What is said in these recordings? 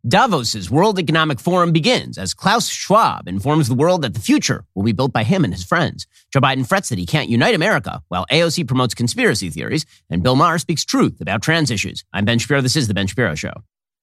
Davos's World Economic Forum begins as Klaus Schwab informs the world that the future will be built by him and his friends. Joe Biden frets that he can't unite America, while AOC promotes conspiracy theories, and Bill Maher speaks truth about trans issues. I'm Ben Shapiro. This is The Ben Shapiro Show.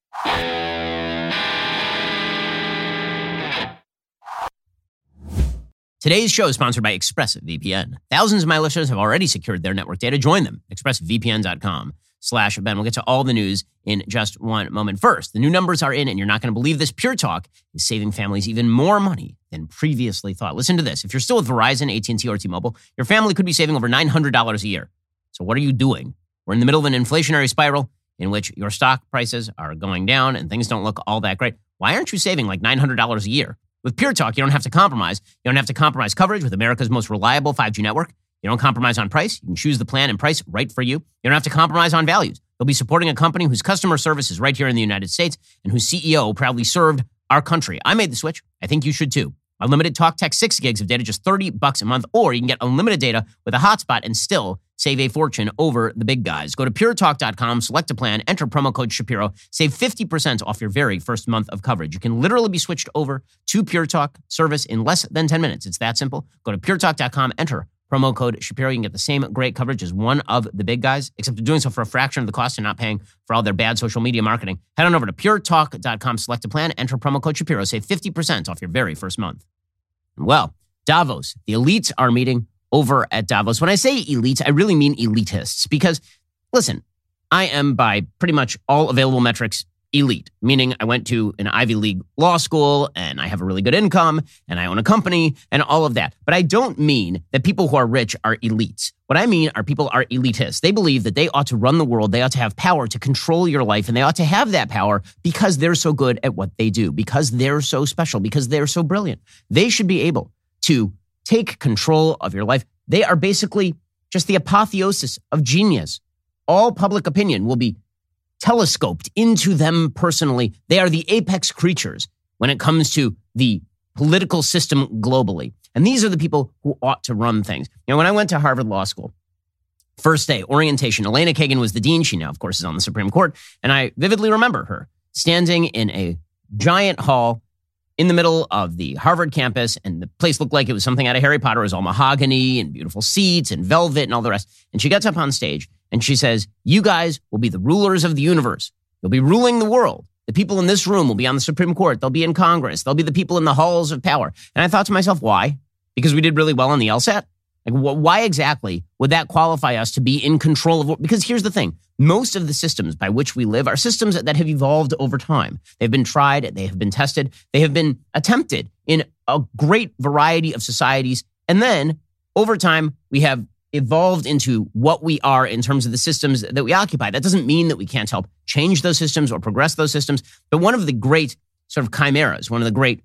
Today's show is sponsored by ExpressVPN. Thousands of my listeners have already secured their network data. Join them. ExpressVPN.com/Ben. We'll get to all the news in just one moment. First, the new numbers are in, and you're not going to believe this. Pure Talk is saving families even more money than previously thought. Listen to this. If you're still with Verizon, AT&T, or T-Mobile, your family could be saving over $900 a year. So what are you doing? We're in the middle of an inflationary spiral in which your stock prices are going down and things don't look all that great. Why aren't you saving like $900 a year? With Pure Talk, you don't have to compromise. You don't have to compromise coverage with America's most reliable 5G network. You don't compromise on price. You can choose the plan and price right for you. You don't have to compromise on values. You'll be supporting a company whose customer service is right here in the United States and whose CEO proudly served our country. I made the switch. I think you should too. Unlimited talk, text, 6 gigs of data, just $30 a month, or you can get unlimited data with a hotspot and still save a fortune over the big guys. Go to puretalk.com, select a plan, enter promo code Shapiro, save 50% off your very first month of coverage. You can literally be switched over to Pure Talk service in less than 10 minutes. It's that simple. Go to puretalk.com, enter promo code Shapiro. You can get the same great coverage as one of the big guys, except they're doing so for a fraction of the cost and not paying for all their bad social media marketing. Head on over to puretalk.com, select a plan, enter promo code Shapiro, save 50% off your very first month. Well, Davos, the elites are meeting over at Davos. When I say elites, I really mean elitists because, listen, I am by pretty much all available metrics elite, meaning I went to an Ivy League law school and I have a really good income and I own a company and all of that. But I don't mean that people who are rich are elites. What I mean are people are elitists. They believe that they ought to run the world. They ought to have power to control your life, and they ought to have that power because they're so good at what they do, because they're so special, because they're so brilliant. They should be able to take control of your life. They are basically just the apotheosis of genius. All public opinion will be telescoped into them personally. They are the apex creatures when it comes to the political system globally. And these are the people who ought to run things. You know, when I went to Harvard Law School, first day, orientation, Elena Kagan was the dean. She now, of course, is on the Supreme Court. And I vividly remember her standing in a giant hall in the middle of the Harvard campus, and the place looked like it was something out of Harry Potter. It was all mahogany and beautiful seats and velvet and all the rest. And she gets up on stage and she says, "You guys will be the rulers of the universe. You'll be ruling the world. The people in this room will be on the Supreme Court. They'll be in Congress. They'll be the people in the halls of power." And I thought to myself, why? Because we did really well on the LSAT? Like, why exactly would that qualify us to be in control of? Because here's the thing. Most of the systems by which we live are systems that have evolved over time. They've been tried. They have been tested. They have been attempted in a great variety of societies. And then over time, we have evolved into what we are in terms of the systems that we occupy. That doesn't mean that we can't help change those systems or progress those systems. But one of the great sort of chimeras, one of the great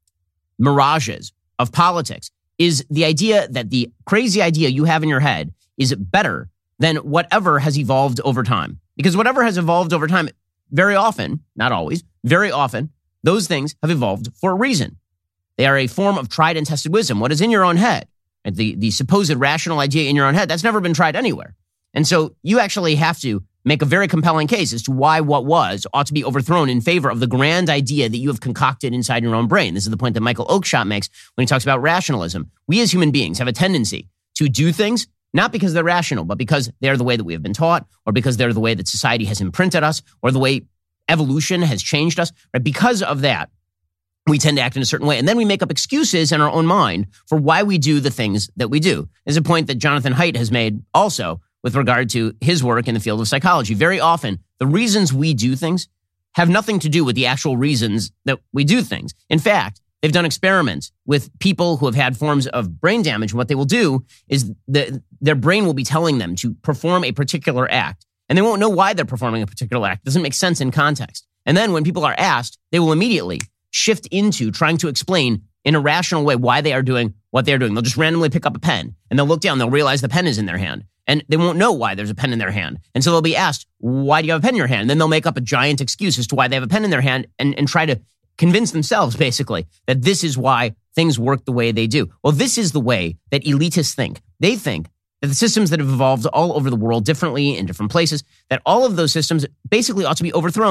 mirages of politics is the idea that the crazy idea you have in your head is better than whatever has evolved over time. Because whatever has evolved over time, very often, not always, very often, those things have evolved for a reason. They are a form of tried and tested wisdom. What is in your own head, and the supposed rational idea in your own head, that's never been tried anywhere. And so you actually have to make a very compelling case as to why what was ought to be overthrown in favor of the grand idea that you have concocted inside your own brain. This is the point that Michael Oakeshott makes when he talks about rationalism. We as human beings have a tendency to do things not because they're rational, but because they're the way that we have been taught, or because they're the way that society has imprinted us, or the way evolution has changed us. Right? Because of that, we tend to act in a certain way. And then we make up excuses in our own mind for why we do the things that we do. There's a point that Jonathan Haidt has made also with regard to his work in the field of psychology. Very often, the reasons we do things have nothing to do with the actual reasons that we do things. In fact, they've done experiments with people who have had forms of brain damage. And what they will do is their brain will be telling them to perform a particular act. And they won't know why they're performing a particular act. It doesn't make sense in context. And then when people are asked, they will immediately shift into trying to explain in a rational way why they are doing what they're doing. They'll just randomly pick up a pen and they'll look down. They'll realize the pen is in their hand. And they won't know why there's a pen in their hand. And so they'll be asked, why do you have a pen in your hand? And then they'll make up a giant excuse as to why they have a pen in their hand and try to convince themselves, basically, that this is why things work the way they do. Well, this is the way that elitists think. They think that the systems that have evolved all over the world differently in different places, that all of those systems basically ought to be overthrown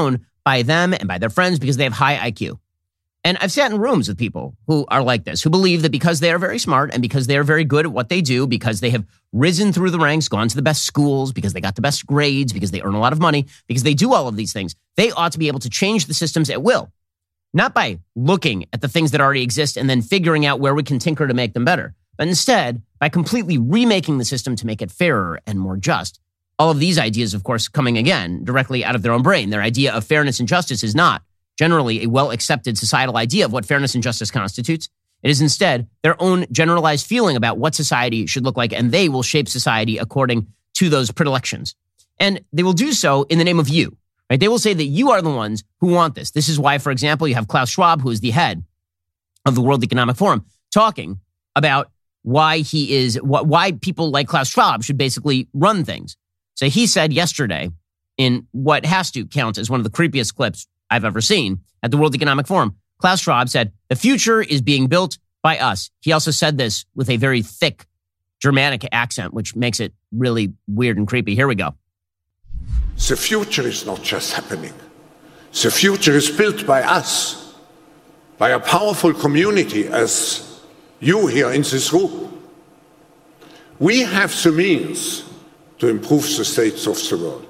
by them and by their friends because they have high IQ. And I've sat in rooms with people who are like this, who believe that because they are very smart and because they are very good at what they do, because they have risen through the ranks, gone to the best schools, because they got the best grades, because they earn a lot of money, because they do all of these things, they ought to be able to change the systems at will. Not by looking at the things that already exist and then figuring out where we can tinker to make them better, but instead by completely remaking the system to make it fairer and more just. All of these ideas, of course, coming again directly out of their own brain. Their idea of fairness and justice is not generally a well-accepted societal idea of what fairness and justice constitutes. It is instead their own generalized feeling about what society should look like, and they will shape society according to those predilections. And they will do so in the name of you, right? They will say that you are the ones who want this. This is why, for example, you have Klaus Schwab, who is the head of the World Economic Forum, talking about why people like Klaus Schwab should basically run things. So he said yesterday, in what has to count as one of the creepiest clips I've ever seen at the World Economic Forum, Klaus Schwab said, "The future is being built by us." He also said this with a very thick Germanic accent, which makes it really weird and creepy. Here we go. The future is not just happening. The future is built by us, by a powerful community as you here in this room. We have the means to improve the states of the world.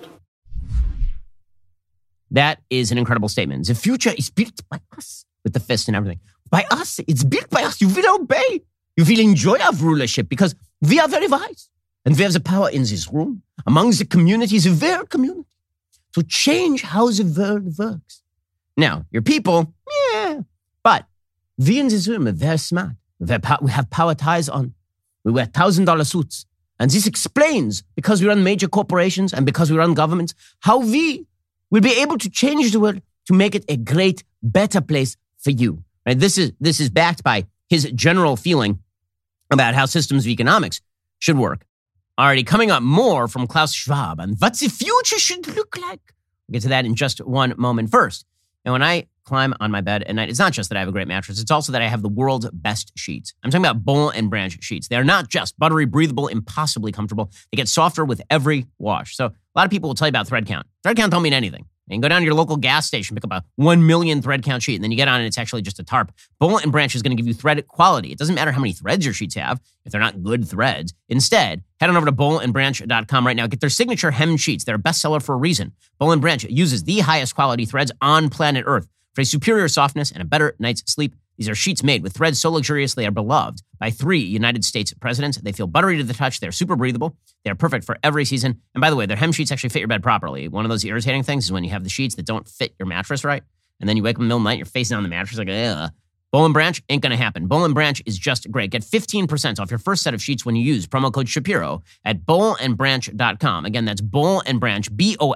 That is an incredible statement. The future is built by us, with the fist and everything. By us. It's built by us. You will obey. You will enjoy our rulership because we are very wise. And we have the power in this room, among the communities, the world community, to change how the world works. Now, your people, yeah. But we in this room are very smart. We have power ties on. We wear $1,000 suits. And this explains, because we run major corporations and because we run governments, how we will be able to change the world to make it a great, better place for you. Right? This is backed by his general feeling about how systems of economics should work. Already coming up more from Klaus Schwab on what the future should look like. We'll get to that in just one moment. First, and when I climb on my bed at night, it's not just that I have a great mattress, it's also that I have the world's best sheets. I'm talking about Boll & Branch sheets. They are not just buttery, breathable, impossibly comfortable. They get softer with every wash. So a lot of people will tell you about thread count. Thread count don't mean anything. You can go down to your local gas station, pick up a 1 million thread count sheet, and then you get on and it's actually just a tarp. Boll & Branch is going to give you thread quality. It doesn't matter how many threads your sheets have if they're not good threads. Instead, head on over to bollandbranch.com right now. Get their signature hem sheets. They're a bestseller for a reason. Boll & Branch uses the highest quality threads on planet Earth for a superior softness and a better night's sleep. These are sheets made with threads so luxurious they are beloved by 3 United States presidents. They feel buttery to the touch. They're super breathable. They're perfect for every season. And by the way, their hem sheets actually fit your bed properly. One of those irritating things is when you have the sheets that don't fit your mattress right, and then you wake up in the middle of the night, you're facing on the mattress like, ugh. Boll & Branch ain't going to happen. Boll & Branch is just great. Get 15% off your first set of sheets when you use promo code Shapiro at bollandbranch.com. Again, that's Boll & Branch,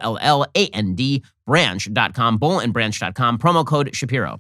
BOLLAND, branch.com, bollandbranch.com, promo code Shapiro.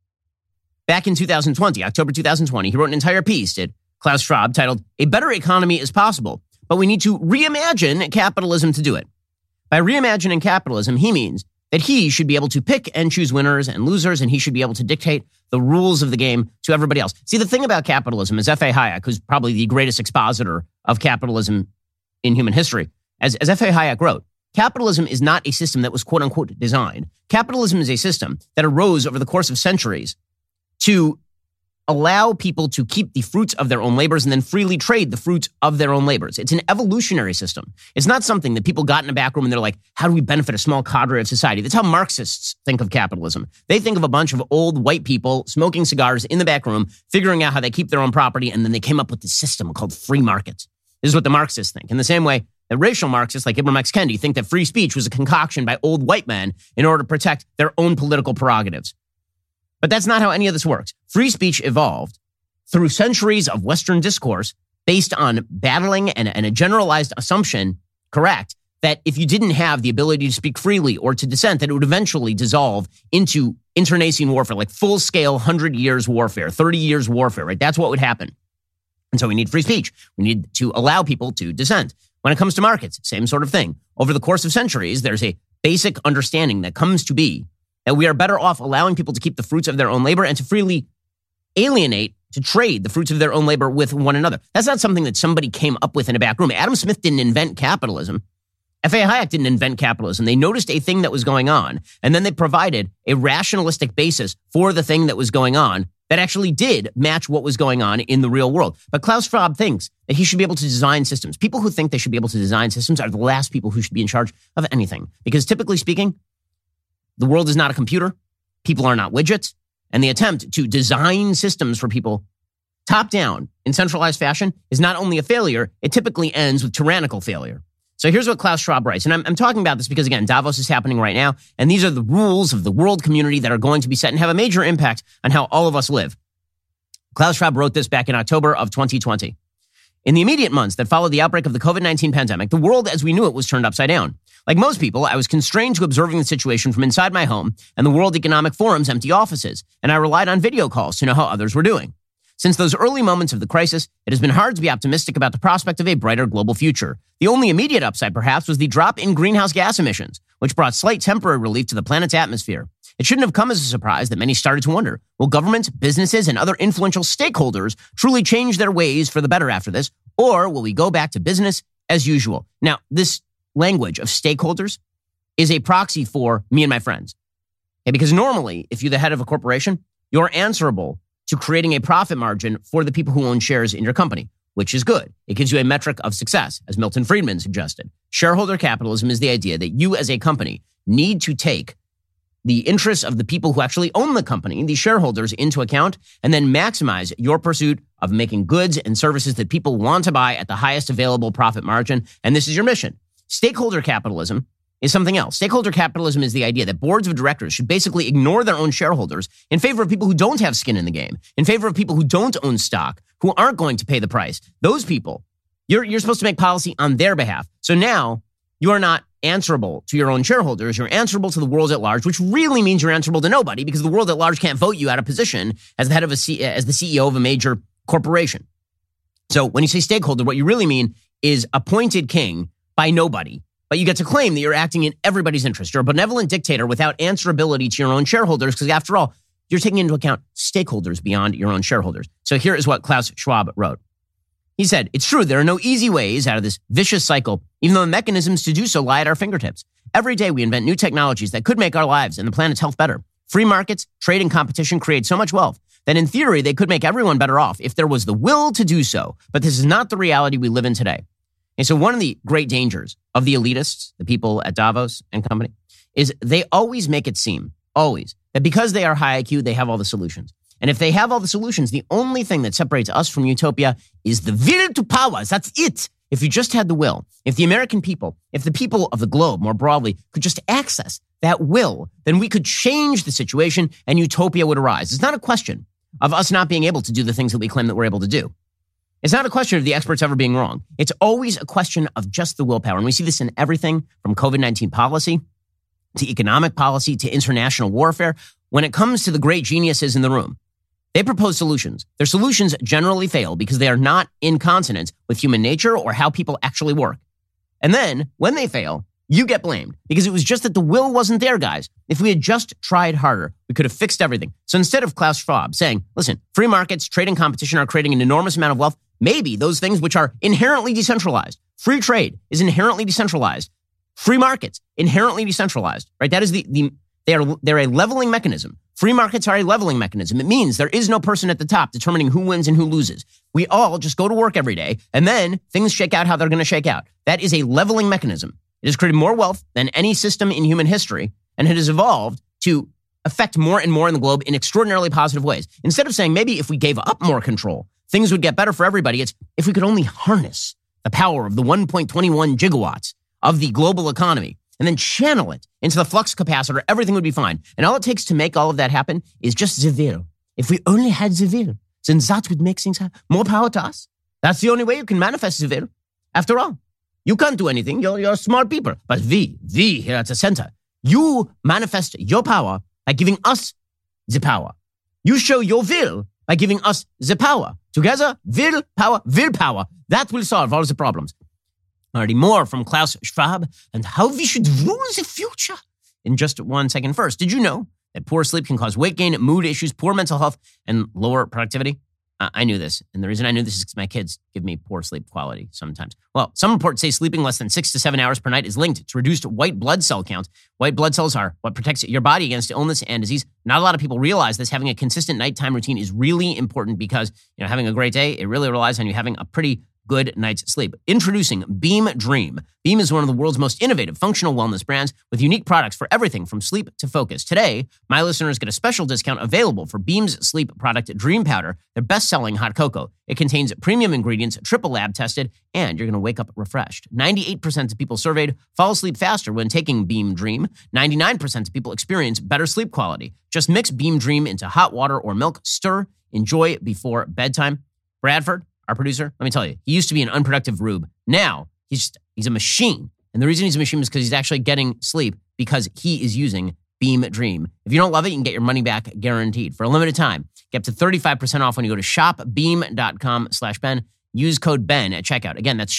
Back in 2020, October 2020, he wrote an entire piece, did Klaus Schwab, titled, "A Better Economy is Possible, but we need to reimagine capitalism to do it." By reimagining capitalism, he means that he should be able to pick and choose winners and losers, and he should be able to dictate the rules of the game to everybody else. See, the thing about capitalism is F.A. Hayek, who's probably the greatest expositor of capitalism in human history, as F.A. Hayek wrote, capitalism is not a system that was quote-unquote designed. Capitalism is a system that arose over the course of centuries to allow people to keep the fruits of their own labors and then freely trade the fruits of their own labors. It's an evolutionary system. It's not something that people got in a back room and they're like, how do we benefit a small cadre of society? That's how Marxists think of capitalism. They think of a bunch of old white people smoking cigars in the back room, figuring out how they keep their own property, and then they came up with this system called free markets. This is what the Marxists think. In the same way that racial Marxists like Ibram X. Kendi think that free speech was a concoction by old white men in order to protect their own political prerogatives. But that's not how any of this works. Free speech evolved through centuries of Western discourse based on battling and a generalized assumption, correct, that if you didn't have the ability to speak freely or to dissent, that it would eventually dissolve into internecine warfare, like full-scale 100 years warfare, 30 years warfare, right? That's what would happen. And so we need free speech. We need to allow people to dissent. When it comes to markets, same sort of thing. Over the course of centuries, there's a basic understanding that comes to be that we are better off allowing people to keep the fruits of their own labor and to freely alienate, to trade the fruits of their own labor with one another. That's not something that somebody came up with in a back room. Adam Smith didn't invent capitalism. F.A. Hayek didn't invent capitalism. They noticed a thing that was going on, and then they provided a rationalistic basis for the thing that was going on that actually did match what was going on in the real world. But Klaus Schwab thinks that he should be able to design systems. People who think they should be able to design systems are the last people who should be in charge of anything. Because typically speaking, the world is not a computer. People are not widgets. And the attempt to design systems for people top down in centralized fashion is not only a failure, it typically ends with tyrannical failure. So here's what Klaus Schwab writes. And I'm talking about this because, again, Davos is happening right now. And these are the rules of the world community that are going to be set and have a major impact on how all of us live. Klaus Schwab wrote this back in October of 2020. In the immediate months that followed the outbreak of the COVID-19 pandemic, the world as we knew it was turned upside down. Like most people, I was constrained to observing the situation from inside my home and the World Economic Forum's empty offices, and I relied on video calls to know how others were doing. Since those early moments of the crisis, it has been hard to be optimistic about the prospect of a brighter global future. The only immediate upside, perhaps, was the drop in greenhouse gas emissions, which brought slight temporary relief to the planet's atmosphere. It shouldn't have come as a surprise that many started to wonder, will governments, businesses, and other influential stakeholders truly change their ways for the better after this, or will we go back to business as usual? Now, this language of stakeholders is a proxy for me and my friends. Okay, because normally, if you're the head of a corporation, you're answerable to creating a profit margin for the people who own shares in your company, which is good. It gives you a metric of success, as Milton Friedman suggested. Shareholder capitalism is the idea that you as a company need to take the interests of the people who actually own the company, the shareholders, into account, and then maximize your pursuit of making goods and services that people want to buy at the highest available profit margin. And this is your mission. Stakeholder capitalism is something else. Stakeholder capitalism is the idea that boards of directors should basically ignore their own shareholders in favor of people who don't have skin in the game, in favor of people who don't own stock, who aren't going to pay the price. Those people, you're supposed to make policy on their behalf. So now you are not answerable to your own shareholders. You're answerable to the world at large, which really means you're answerable to nobody because the world at large can't vote you out of position as the head of as the CEO of a major corporation. So when you say stakeholder, what you really mean is appointed king by nobody. But you get to claim that you're acting in everybody's interest. You're a benevolent dictator without answerability to your own shareholders because, after all, you're taking into account stakeholders beyond your own shareholders. So here is what Klaus Schwab wrote. He said, "It's true, there are no easy ways out of this vicious cycle, even though the mechanisms to do so lie at our fingertips. Every day we invent new technologies that could make our lives and the planet's health better. Free markets, trade, and competition create so much wealth that in theory they could make everyone better off if there was the will to do so. But this is not the reality we live in today." And so one of the great dangers of the elitists, the people at Davos and company, is they always make it seem, always, that because they are high IQ, they have all the solutions. And if they have all the solutions, the only thing that separates us from utopia is the will to power. That's it. If you just had the will, if the American people, if the people of the globe more broadly could just access that will, then we could change the situation and utopia would arise. It's not a question of us not being able to do the things that we claim that we're able to do. It's not a question of the experts ever being wrong. It's always a question of just the willpower. And we see this in everything from COVID-19 policy to economic policy to international warfare. When it comes to the great geniuses in the room, they propose solutions. Their solutions generally fail because they are not in consonance with human nature or how people actually work. And then when they fail, you get blamed because it was just that the will wasn't there, guys. If we had just tried harder, we could have fixed everything. So instead of Klaus Schwab saying, listen, free markets, trade, and competition are creating an enormous amount of wealth, maybe those things which are inherently decentralized. Free trade is inherently decentralized. Free markets, inherently decentralized, right? That is they're a leveling mechanism. Free markets are a leveling mechanism. It means there is no person at the top determining who wins and who loses. We all just go to work every day, and then things shake out how they're going to shake out. That is a leveling mechanism. It has created more wealth than any system in human history, and it has evolved to affect more and more in the globe in extraordinarily positive ways. Instead of saying maybe if we gave up more control, things would get better for everybody, it's if we could only harness the power of the 1.21 gigawatts of the global economy and then channel it into the flux capacitor, everything would be fine. And all it takes to make all of that happen is just the will. If we only had the will, then that would make things happen. More power to us. That's the only way you can manifest the will. After all, you can't do anything. You're smart people. But we here at the center, you manifest your power by giving us the power. You show your will by giving us the power. Together, willpower. That will solve all the problems. Already more from Klaus Schwab and how we should rule the future. In just 1 second. First, did you know that poor sleep can cause weight gain, mood issues, poor mental health, and lower productivity? I knew this. And the reason I knew this is because my kids give me poor sleep quality sometimes. Well, some reports say sleeping less than 6 to 7 hours per night is linked to reduced white blood cell count. White blood cells are what protects your body against illness and disease. Not a lot of people realize this. Having a consistent nighttime routine is really important because, having a great day, it really relies on you having a pretty good night's sleep. Introducing Beam Dream. Beam is one of the world's most innovative functional wellness brands with unique products for everything from sleep to focus. Today, my listeners get a special discount available for Beam's sleep product, Dream Powder, their best-selling hot cocoa. It contains premium ingredients, triple lab tested, and you're going to wake up refreshed. 98% of people surveyed fall asleep faster when taking Beam Dream. 99% of people experience better sleep quality. Just mix Beam Dream into hot water or milk, stir, enjoy before bedtime. Bradford, our producer, let me tell you, he used to be an unproductive rube. Now, he's a machine. And the reason he's a machine is because he's actually getting sleep because he is using Beam Dream. If you don't love it, you can get your money back guaranteed. For a limited time, get up to 35% off when you go to shopbeam.com/Ben. Use code Ben at checkout. Again, that's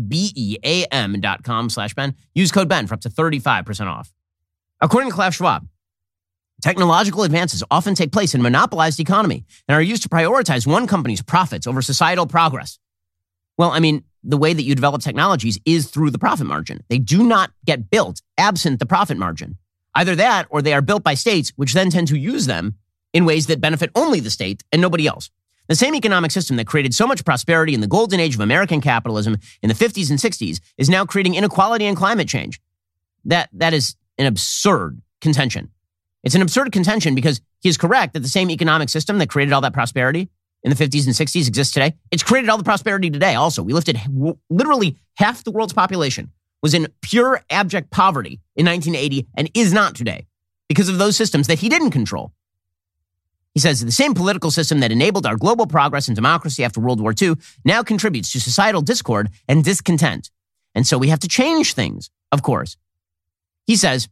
shopbeam.com/Ben. Use code Ben for up to 35% off. According to Klaus Schwab, technological advances often take place in a monopolized economy and are used to prioritize one company's profits over societal progress. Well, the way that you develop technologies is through the profit margin. They do not get built absent the profit margin. Either that or they are built by states, which then tend to use them in ways that benefit only the state and nobody else. The same economic system that created so much prosperity in the golden age of American capitalism in the 50s and 60s is now creating inequality and climate change. That is an absurd contention. It's an absurd contention because he is correct that the same economic system that created all that prosperity in the 50s and 60s exists today. It's created all the prosperity today also. We lifted literally half the world's population was in pure abject poverty in 1980 and is not today because of those systems that he didn't control. He says the same political system that enabled our global progress and democracy after World War II now contributes to societal discord and discontent. And so we have to change things, of course. He says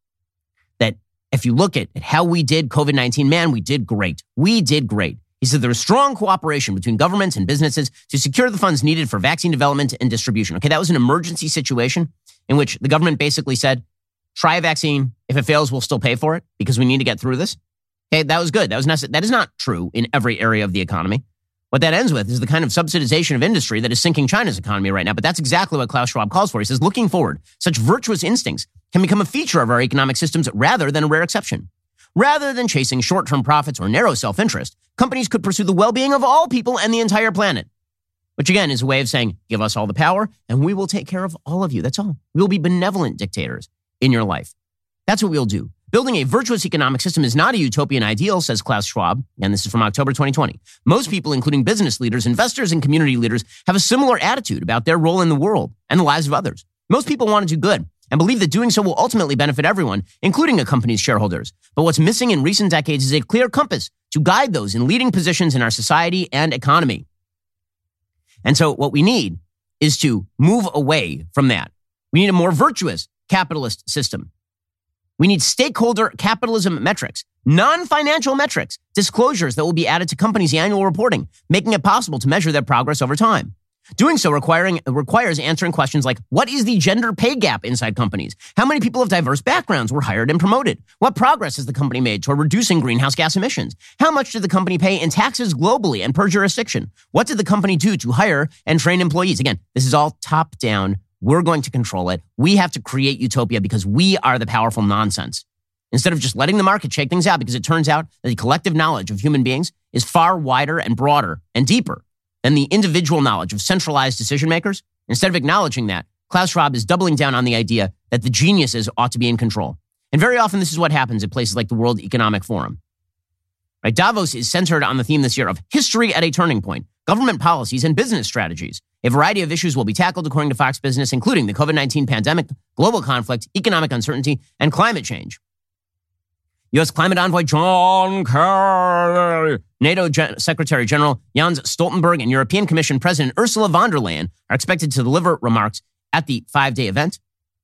that if you look at how we did COVID-19, man, we did great. We did great. He said there was strong cooperation between governments and businesses to secure the funds needed for vaccine development and distribution. Okay, that was an emergency situation in which the government basically said, try a vaccine. If it fails, we'll still pay for it because we need to get through this. Okay, that was good. That was necessary. That is not true in every area of the economy. What that ends with is the kind of subsidization of industry that is sinking China's economy right now. But that's exactly what Klaus Schwab calls for. He says, looking forward, such virtuous instincts can become a feature of our economic systems rather than a rare exception. Rather than chasing short-term profits or narrow self-interest, companies could pursue the well-being of all people and the entire planet. Which again is a way of saying, give us all the power and we will take care of all of you. That's all. We will be benevolent dictators in your life. That's what we'll do. Building a virtuous economic system is not a utopian ideal, says Klaus Schwab, and this is from October 2020. Most people, including business leaders, investors, and community leaders, have a similar attitude about their role in the world and the lives of others. Most people want to do good and believe that doing so will ultimately benefit everyone, including a company's shareholders. But what's missing in recent decades is a clear compass to guide those in leading positions in our society and economy. And so what we need is to move away from that. We need a more virtuous capitalist system. We need stakeholder capitalism metrics, non-financial metrics, disclosures that will be added to companies' annual reporting, making it possible to measure their progress over time. Doing so requires answering questions like, what is the gender pay gap inside companies? How many people of diverse backgrounds were hired and promoted? What progress has the company made toward reducing greenhouse gas emissions? How much did the company pay in taxes globally and per jurisdiction? What did the company do to hire and train employees? Again, this is all top-down. We're going to control it. We have to create utopia because we are the powerful nonsense. Instead of just letting the market shake things out, because it turns out that the collective knowledge of human beings is far wider and broader and deeper than the individual knowledge of centralized decision makers. Instead of acknowledging that, Klaus Schwab is doubling down on the idea that the geniuses ought to be in control. And very often this is what happens at places like the World Economic Forum. Right? Davos is centered on the theme this year of history at a turning point, government policies and business strategies. A variety of issues will be tackled according to Fox Business, including the COVID-19 pandemic, global conflict, economic uncertainty, and climate change. U.S. Climate Envoy John Kerry, NATO Secretary General Jens Stoltenberg, and European Commission President Ursula von der Leyen are expected to deliver remarks at the 5-day event.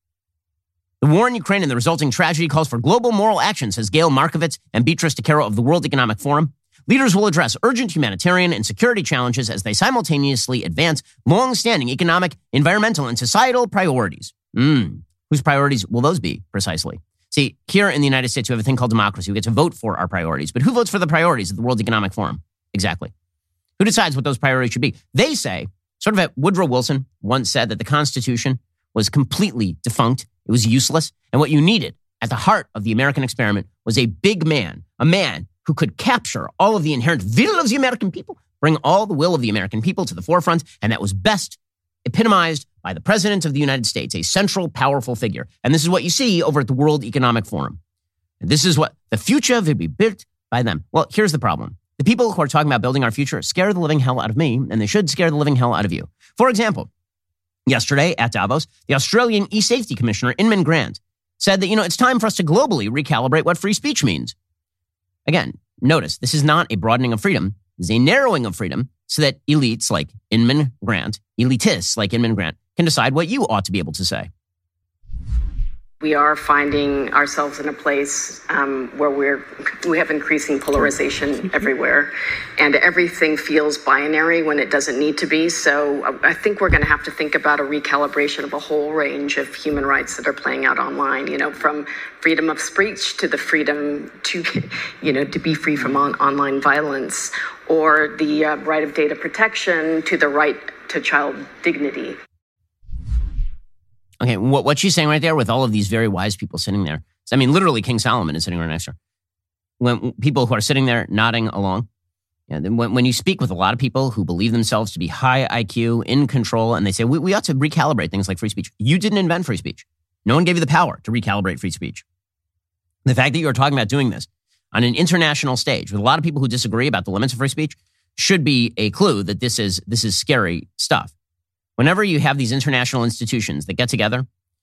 The war in Ukraine and the resulting tragedy calls for global moral action, says Gail Markovits and Beatrice DeCaro of the World Economic Forum. Leaders will address urgent humanitarian and security challenges as they simultaneously advance long-standing economic, environmental, and societal priorities. Whose priorities will those be, precisely? See, here in the United States, we have a thing called democracy. We get to vote for our priorities. But who votes for the priorities of the World Economic Forum? Exactly. Who decides what those priorities should be? They say, sort of Woodrow Wilson once said that the Constitution was completely defunct. It was useless. And what you needed at the heart of the American experiment was a big man, a man who could capture all of the inherent will of the American people, bring all the will of the American people to the forefront, and that was best epitomized by the President of the United States, a central, powerful figure. And this is what you see over at the World Economic Forum. And this is what the future will be built by them. Well, here's the problem. The people who are talking about building our future scare the living hell out of me, and they should scare the living hell out of you. For example, yesterday at Davos, the Australian e-safety commissioner, Inman Grant, said that, it's time for us to globally recalibrate what free speech means. Again, notice, this is not a broadening of freedom. This is a narrowing of freedom so that elites like Inman Grant, elitists like Inman Grant, can decide what you ought to be able to say. We are finding ourselves in a place where we have increasing polarization everywhere, and everything feels binary when it doesn't need to be. So I think we're going to have to think about a recalibration of a whole range of human rights that are playing out online, from freedom of speech to the freedom to, to be free from online violence, or the right of data protection to the right to child dignity. Okay, what she's saying right there with all of these very wise people sitting there, literally King Solomon is sitting right next to her. When people who are sitting there nodding along, when you speak with a lot of people who believe themselves to be high IQ, in control, and they say, we ought to recalibrate things like free speech. You didn't invent free speech. No one gave you the power to recalibrate free speech. The fact that you are talking about doing this on an international stage with a lot of people who disagree about the limits of free speech should be a clue that this is scary stuff. Whenever you have these international institutions that get together,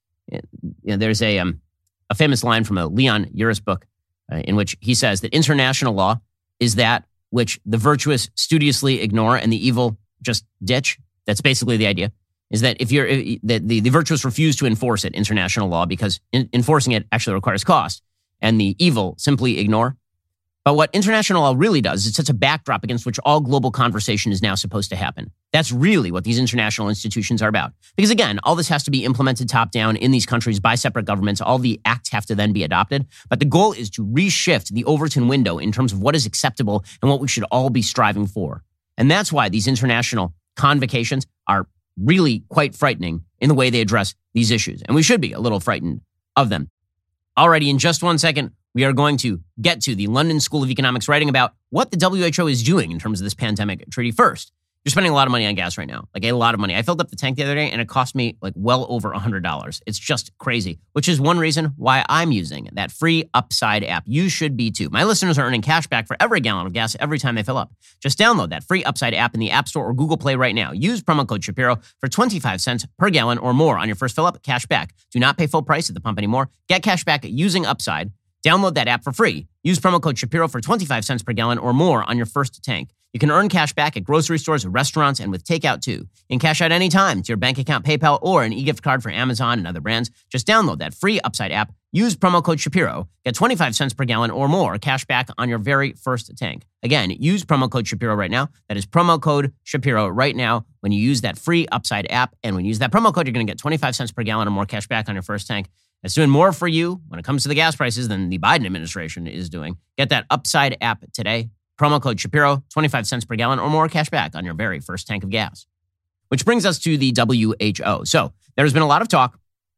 there's a famous line from a Leon Uris book in which he says that international law is that which the virtuous studiously ignore and the evil just ditch. That's basically the idea, is that if the virtuous refuse to enforce it, international law, because enforcing it actually requires cost, and the evil simply ignore. But what international law really does is it sets a backdrop against which all global conversation is now supposed to happen. That's really what these international institutions are about. Because again, all this has to be implemented top down in these countries by separate governments. All the acts have to then be adopted. But the goal is to reshift the Overton window in terms of what is acceptable and what we should all be striving for. And that's why these international convocations are really quite frightening in the way they address these issues. And we should be a little frightened of them. Alrighty, in just 1 second, we are going to get to the London School of Economics writing about what the WHO is doing in terms of this pandemic treaty. First, you're spending a lot of money on gas right now, like a lot of money. I filled up the tank the other day and it cost me well over $100. It's just crazy, which is one reason why I'm using that free Upside app. You should be too. My listeners are earning cash back for every gallon of gas every time they fill up. Just download that free Upside app in the App Store or Google Play right now. Use promo code Shapiro for 25 cents per gallon or more on your first fill up. Cash back. Do not pay full price at the pump anymore. Get cash back using Upside. Download that app for free. Use promo code Shapiro for 25 cents per gallon or more on your first tank. You can earn cash back at grocery stores, restaurants, and with takeout too. You can cash out anytime to your bank account, PayPal, or an e-gift card for Amazon and other brands. Just download that free Upside app. Use promo code Shapiro. Get 25 cents per gallon or more cash back on your very first tank. Again, use promo code Shapiro right now. That is promo code Shapiro right now when you use that free Upside app. And when you use that promo code, you're going to get 25 cents per gallon or more cash back on your first tank. It's doing more for you when it comes to the gas prices than the Biden administration is doing. Get that Upside app today. Promo code Shapiro, 25 cents per gallon or more cash back on your very first tank of gas. Which brings us to the WHO. So there's been a lot of talk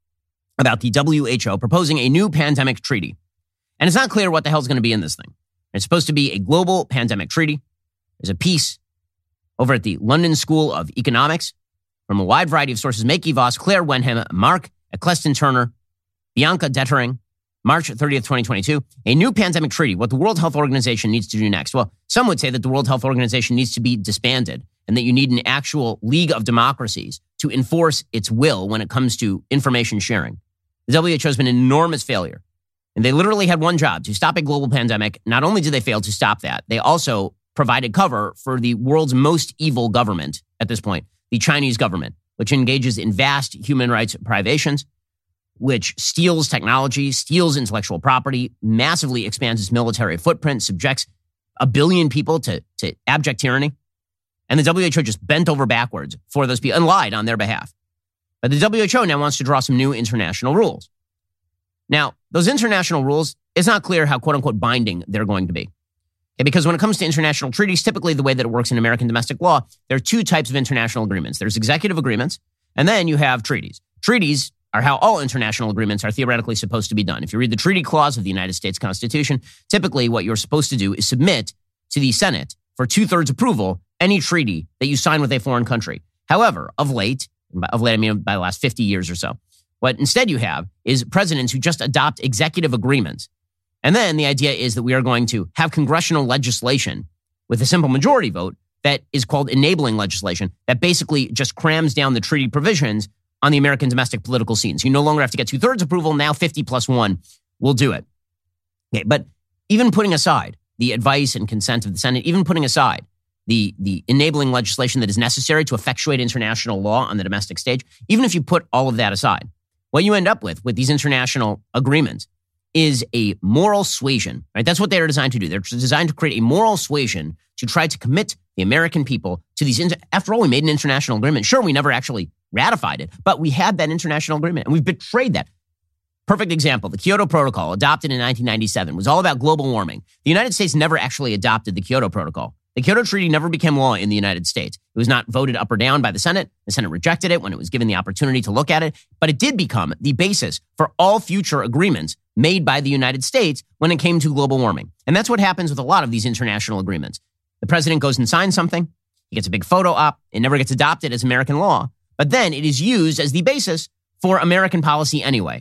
about the WHO proposing a new pandemic treaty. And it's not clear what the hell's going to be in this thing. It's supposed to be a global pandemic treaty. There's a piece over at the London School of Economics from a wide variety of sources. Maki Voss, Claire Wenham, Mark Eccleston Turner, Bianca Dettering, March 30th, 2022, a new pandemic treaty, what the World Health Organization needs to do next. Well, some would say that the World Health Organization needs to be disbanded and that you need an actual league of democracies to enforce its will when it comes to information sharing. The WHO has been an enormous failure, and they literally had one job, to stop a global pandemic. Not only did they fail to stop that, they also provided cover for the world's most evil government at this point, the Chinese government, which engages in vast human rights privations, which steals technology, steals intellectual property, massively expands its military footprint, subjects 1 billion people to abject tyranny. And the WHO just bent over backwards for those people and lied on their behalf. But the WHO now wants to draw some new international rules. Now, those international rules, it's not clear how quote-unquote binding they're going to be. Okay, because when it comes to international treaties, typically the way that it works in American domestic law, there are two types of international agreements. There's executive agreements, and then you have treaties. Treaties are how all international agreements are theoretically supposed to be done. If you read the treaty clause of the United States Constitution, typically what you're supposed to do is submit to the Senate for 2/3 approval any treaty that you sign with a foreign country. However, of late, I mean by the last 50 years or so, what instead you have is presidents who just adopt executive agreements. And then the idea is that we are going to have congressional legislation with a simple majority vote that is called enabling legislation that basically just crams down the treaty provisions on the American domestic political scene. So you no longer have to get 2/3 approval. Now 50+1 will do it. Okay, but even putting aside the advice and consent of the Senate, even putting aside the enabling legislation that is necessary to effectuate international law on the domestic stage, even if you put all of that aside, what you end up with these international agreements is a moral suasion, right? That's what they're designed to do. They're designed to create a moral suasion to try to commit the American people to these. After all, we made an international agreement. Sure, we never actually ratified it, but we had that international agreement and we've betrayed that. Perfect example, the Kyoto Protocol, adopted in 1997, was all about global warming. The United States never actually adopted the Kyoto Protocol. The Kyoto Treaty never became law in the United States. It was not voted up or down by the Senate. The Senate rejected it when it was given the opportunity to look at it. But it did become the basis for all future agreements made by the United States when it came to global warming. And that's what happens with a lot of these international agreements. The president goes and signs something. He gets a big photo op. It never gets adopted as American law. But then it is used as the basis for American policy anyway.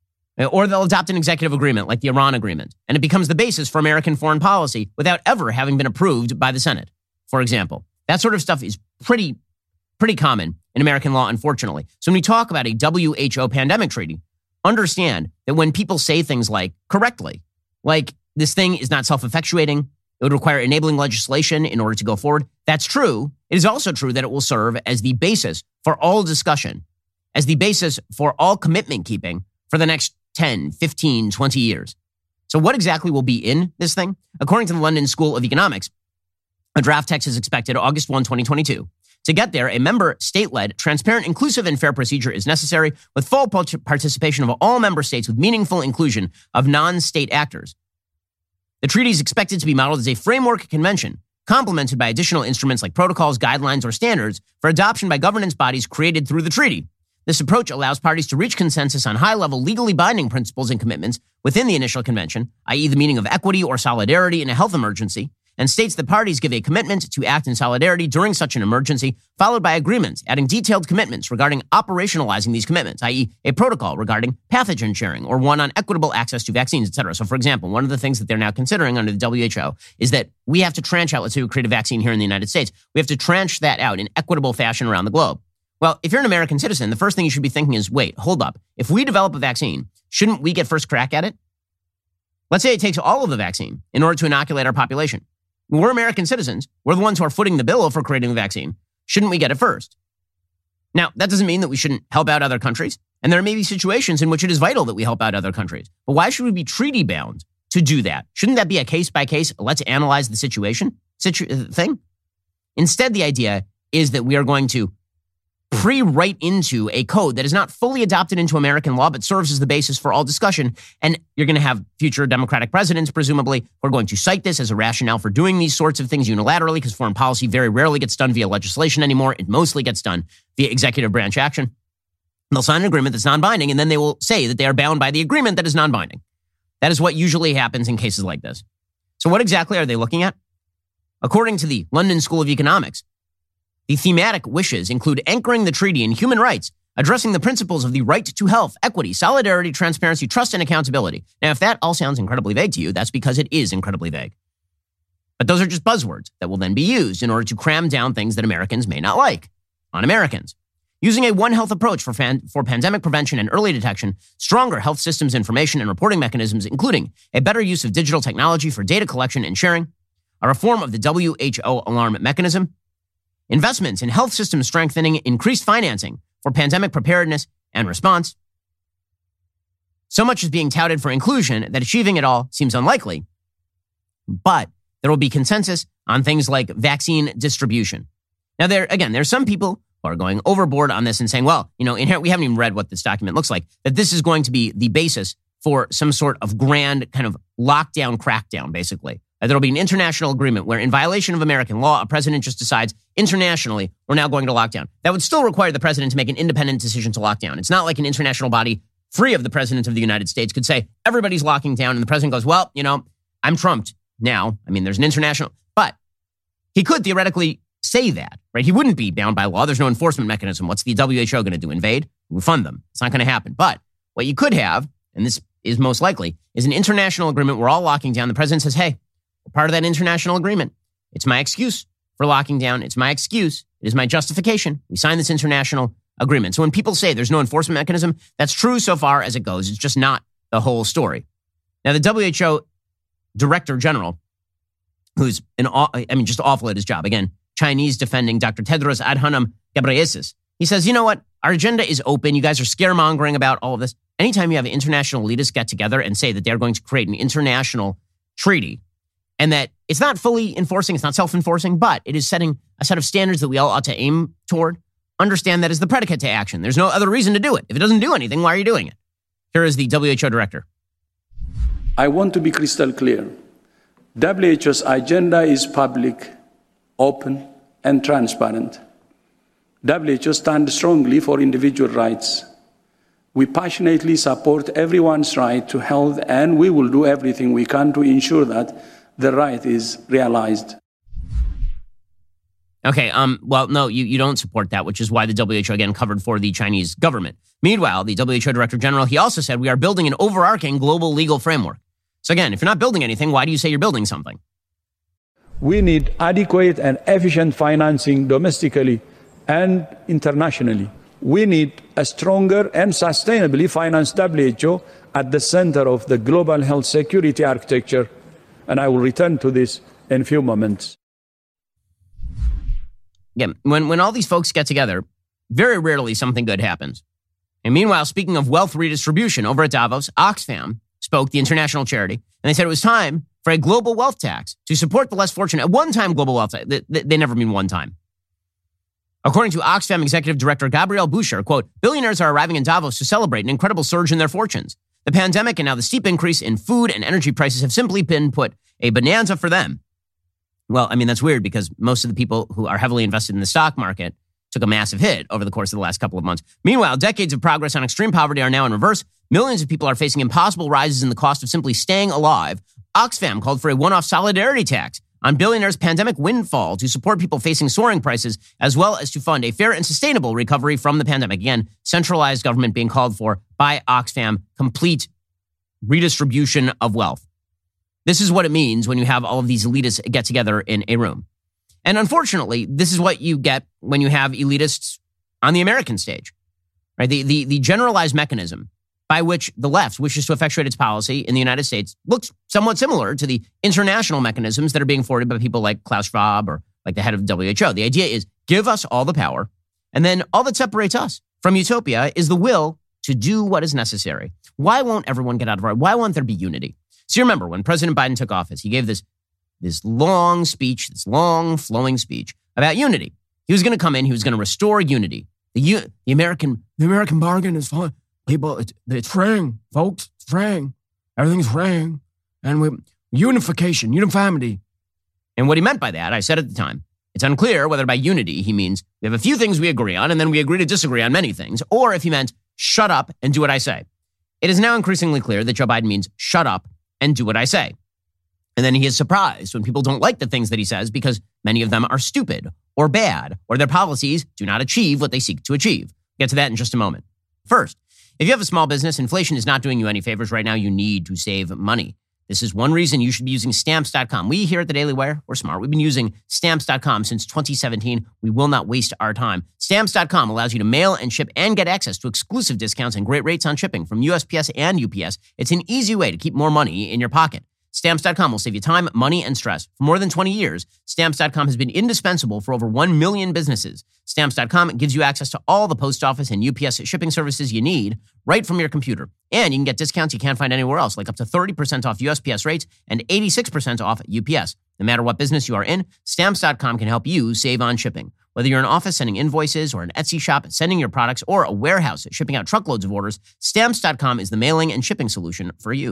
Or they'll adopt an executive agreement like the Iran agreement, and it becomes the basis for American foreign policy without ever having been approved by the Senate, for example. That sort of stuff is pretty common in American law, unfortunately. So when we talk about a WHO pandemic treaty, understand that when people say things like, correctly, like this thing is not self-effectuating, it would require enabling legislation in order to go forward, that's true. It is also true that it will serve as the basis for all discussion, as the basis for all commitment keeping for the next 10, 15, 20 years. So what exactly will be in this thing? According to the London School of Economics, a draft text is expected August 1, 2022. To get there, a member state-led, transparent, inclusive, and fair procedure is necessary with full participation of all member states with meaningful inclusion of non-state actors. The treaty is expected to be modeled as a framework convention, complemented by additional instruments like protocols, guidelines, or standards for adoption by governance bodies created through the treaty. This approach allows parties to reach consensus on high-level legally binding principles and commitments within the initial convention, i.e. the meaning of equity or solidarity in a health emergency, and states that parties give a commitment to act in solidarity during such an emergency, followed by agreements adding detailed commitments regarding operationalizing these commitments, i.e. a protocol regarding pathogen sharing or one on equitable access to vaccines, etc. So, for example, one of the things that they're now considering under the WHO is that we have to tranche out, let's say we create a vaccine here in the United States, we have to tranche that out in equitable fashion around the globe. Well, if you're an American citizen, the first thing you should be thinking is, wait, hold up. If we develop a vaccine, shouldn't we get first crack at it? Let's say it takes all of the vaccine in order to inoculate our population. We're American citizens. We're the ones who are footing the bill for creating the vaccine. Shouldn't we get it first? Now, that doesn't mean that we shouldn't help out other countries. And there may be situations in which it is vital that we help out other countries. But why should we be treaty bound to do that? Shouldn't that be a case by case, let's analyze the situation thing? Instead, the idea is that we are going to pre-write into a code that is not fully adopted into American law, but serves as the basis for all discussion. And you're going to have future Democratic presidents, presumably, who are going to cite this as a rationale for doing these sorts of things unilaterally, because foreign policy very rarely gets done via legislation anymore. It mostly gets done via executive branch action. They'll sign an agreement that's non-binding, and then they will say that they are bound by the agreement that is non-binding. That is what usually happens in cases like this. So what exactly are they looking at? According to the London School of Economics, the thematic wishes include anchoring the treaty in human rights, addressing the principles of the right to health, equity, solidarity, transparency, trust, and accountability. Now, if that all sounds incredibly vague to you, that's because it is incredibly vague. But those are just buzzwords that will then be used in order to cram down things that Americans may not like on Americans. Using a One Health approach for pandemic prevention and early detection, stronger health systems information and reporting mechanisms, including a better use of digital technology for data collection and sharing, a reform of the WHO alarm mechanism, investments in health system strengthening, increased financing for pandemic preparedness and response. So much is being touted for inclusion that achieving it all seems unlikely. But there will be consensus on things like vaccine distribution. Now, there's some people who are going overboard on this and saying, well, we haven't even read what this document looks like, that this is going to be the basis for some sort of grand kind of lockdown, crackdown, basically, There'll be an international agreement where, in violation of American law, a president just decides internationally, we're now going to lockdown. That would still require the president to make an independent decision to lock down. It's not like an international body free of the president of the United States could say, everybody's locking down, and the president goes, well, I'm trumped now. I mean, there's an international, but he could theoretically say that, right? He wouldn't be bound by law. There's no enforcement mechanism. What's the WHO going to do? Invade? We fund them. It's not going to happen. But what you could have, and this is most likely, is an international agreement. We're all locking down. The president says, hey, we're part of that international agreement. It's my excuse for locking down. It's my excuse. It is my justification. We signed this international agreement. So when people say there's no enforcement mechanism, that's true so far as it goes. It's just not the whole story. Now, the WHO Director General, who's just awful at his job, again, Chinese defending Dr. Tedros Adhanom Ghebreyesus, he says, you know what? Our agenda is open. You guys are scaremongering about all of this. Anytime you have international elitists get together and say that they're going to create an international treaty and that it's not fully enforcing, it's not self-enforcing, but it is setting a set of standards that we all ought to aim toward, understand that as the predicate to action. There's no other reason to do it. If it doesn't do anything, why are you doing it? Here is the WHO director. I want to be crystal clear. WHO's agenda is public, open, and transparent. WHO stands strongly for individual rights. We passionately support everyone's right to health, and we will do everything we can to ensure that the right is realized. Okay, well, no, you don't support that, which is why the WHO, again, covered for the Chinese government. Meanwhile, the WHO Director General, he also said, we are building an overarching global legal framework. So again, if you're not building anything, why do you say you're building something? We need adequate and efficient financing domestically and internationally. We need a stronger and sustainably financed WHO at the center of the global health security architecture. And I will return to this in a few moments. Again, when all these folks get together, very rarely something good happens. And meanwhile, speaking of wealth redistribution, over at Davos, Oxfam spoke, the international charity, and they said it was time for a global wealth tax to support the less fortunate. A one-time global wealth tax. They never mean one time. According to Oxfam Executive Director Gabrielle Boucher, quote, billionaires are arriving in Davos to celebrate an incredible surge in their fortunes. The pandemic and now the steep increase in food and energy prices have simply been put a bonanza for them. Well, I mean, that's weird because most of the people who are heavily invested in the stock market took a massive hit over the course of the last couple of months. Meanwhile, decades of progress on extreme poverty are now in reverse. Millions of people are facing impossible rises in the cost of simply staying alive. Oxfam called for a one-off solidarity tax on billionaires' pandemic windfall to support people facing soaring prices, as well as to fund a fair and sustainable recovery from the pandemic. Again, centralized government being called for by Oxfam, complete redistribution of wealth. This is what it means when you have all of these elitists get together in a room. And unfortunately, this is what you get when you have elitists on the American stage, right? The generalized mechanism by which the left wishes to effectuate its policy in the United States looks somewhat similar to the international mechanisms that are being forwarded by people like Klaus Schwab or like the head of the WHO. The idea is give us all the power, and then all that separates us from utopia is the will to do what is necessary. Why won't everyone get out of our? Why won't there be unity? So you remember when President Biden took office, he gave this long speech, this long flowing speech about unity. He was going to come in, he was going to restore unity. The American bargain is fine. People, it's fraying, folks. It's fraying. Everything's fraying. And uniformity. And what he meant by that, I said at the time, it's unclear whether by unity he means we have a few things we agree on and then we agree to disagree on many things, or if he meant shut up and do what I say. It is now increasingly clear that Joe Biden means shut up and do what I say. And then he is surprised when people don't like the things that he says because many of them are stupid or bad or their policies do not achieve what they seek to achieve. We'll get to that in just a moment. First, if you have a small business, inflation is not doing you any favors right now. You need to save money. This is one reason you should be using Stamps.com. We here at the Daily Wire, we're smart. We've been using Stamps.com since 2017. We will not waste our time. Stamps.com allows you to mail and ship and get access to exclusive discounts and great rates on shipping from USPS and UPS. It's an easy way to keep more money in your pocket. Stamps.com will save you time, money, and stress. For more than 20 years, Stamps.com has been indispensable for over 1 million businesses. Stamps.com gives you access to all the post office and UPS shipping services you need right from your computer. And you can get discounts you can't find anywhere else, like up to 30% off USPS rates and 86% off UPS. No matter what business you are in, Stamps.com can help you save on shipping. Whether you're an office sending invoices or an Etsy shop sending your products or a warehouse shipping out truckloads of orders, Stamps.com is the mailing and shipping solution for you.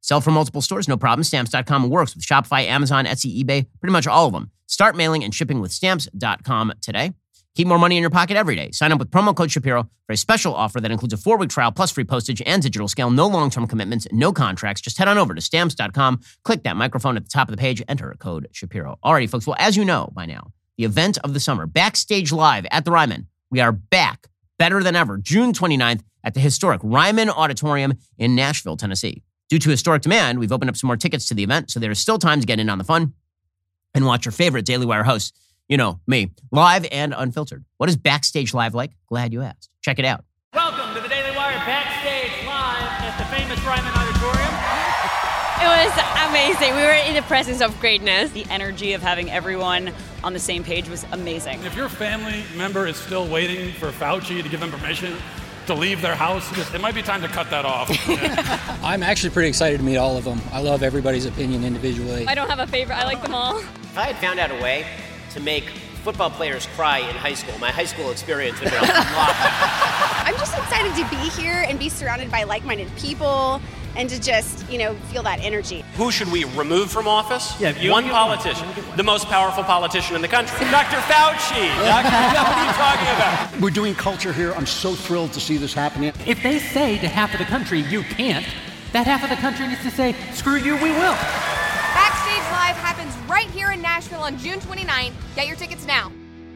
Sell from multiple stores, no problem. Stamps.com works with Shopify, Amazon, Etsy, eBay, pretty much all of them. Start mailing and shipping with Stamps.com today. Keep more money in your pocket every day. Sign up with promo code Shapiro for a special offer that includes a 4-week trial plus free postage and digital scale. No long-term commitments, no contracts. Just head on over to Stamps.com, click that microphone at the top of the page, enter code Shapiro. Alrighty, folks. Well, as you know by now, the event of the summer, Backstage Live at the Ryman. We are back, better than ever, June 29th at the historic Ryman Auditorium in Nashville, Tennessee. Due to historic demand, we've opened up some more tickets to the event, so there is still time to get in on the fun and watch your favorite Daily Wire hosts, you know, me, live and unfiltered. What is Backstage Live like? Glad you asked. Check it out. Welcome to the Daily Wire Backstage Live at the famous Ryman Auditorium. It was amazing. We were in the presence of greatness. The energy of having everyone on the same page was amazing. If your family member is still waiting for Fauci to give them permission to leave their house, it might be time to cut that off. I'm actually pretty excited to meet all of them. I love everybody's opinion individually. I don't have a favorite. I like them all. If I had found out a way to make football players cry in high school, my high school experience would be a lot. I'm just excited to be here and be surrounded by like-minded people and to just, you know, feel that energy. Who should we remove from office? Yeah, one politician, the most powerful politician in the country. Dr. Fauci! What are you talking about? We're doing culture here. I'm so thrilled to see this happening. If they say to half of the country, you can't, that half of the country needs to say, screw you, we will. Backstage Live happens right here in Nashville on June 29th. Get your tickets now.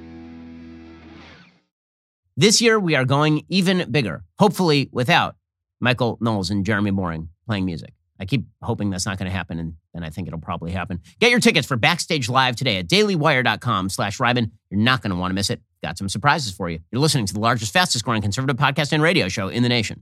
This year, we are going even bigger, hopefully without Michael Knowles and Jeremy Boring playing music. I keep hoping that's not going to happen, and then I think it'll probably happen. Get your tickets for Backstage Live today at dailywire.com/Ryman. You're not going to want to miss it. Got some surprises for you. You're listening to the largest, fastest growing conservative podcast and radio show in the nation.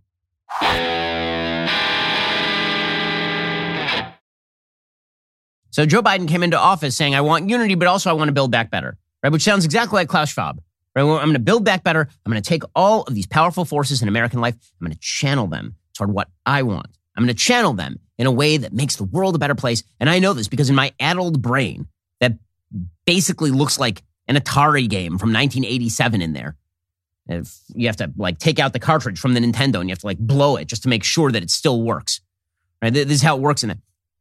So Joe Biden came into office saying, I want unity, but also I want to build back better, right? Which sounds exactly like Klaus Schwab, right? I'm going to build back better. I'm going to take all of these powerful forces in American life. I'm going to channel them toward what I want. I'm going to channel them in a way that makes the world a better place. And I know this because in my addled brain that basically looks like an Atari game from 1987 in there. If you have to like take out the cartridge from the Nintendo and you have to like blow it just to make sure that it still works, right? This is how it works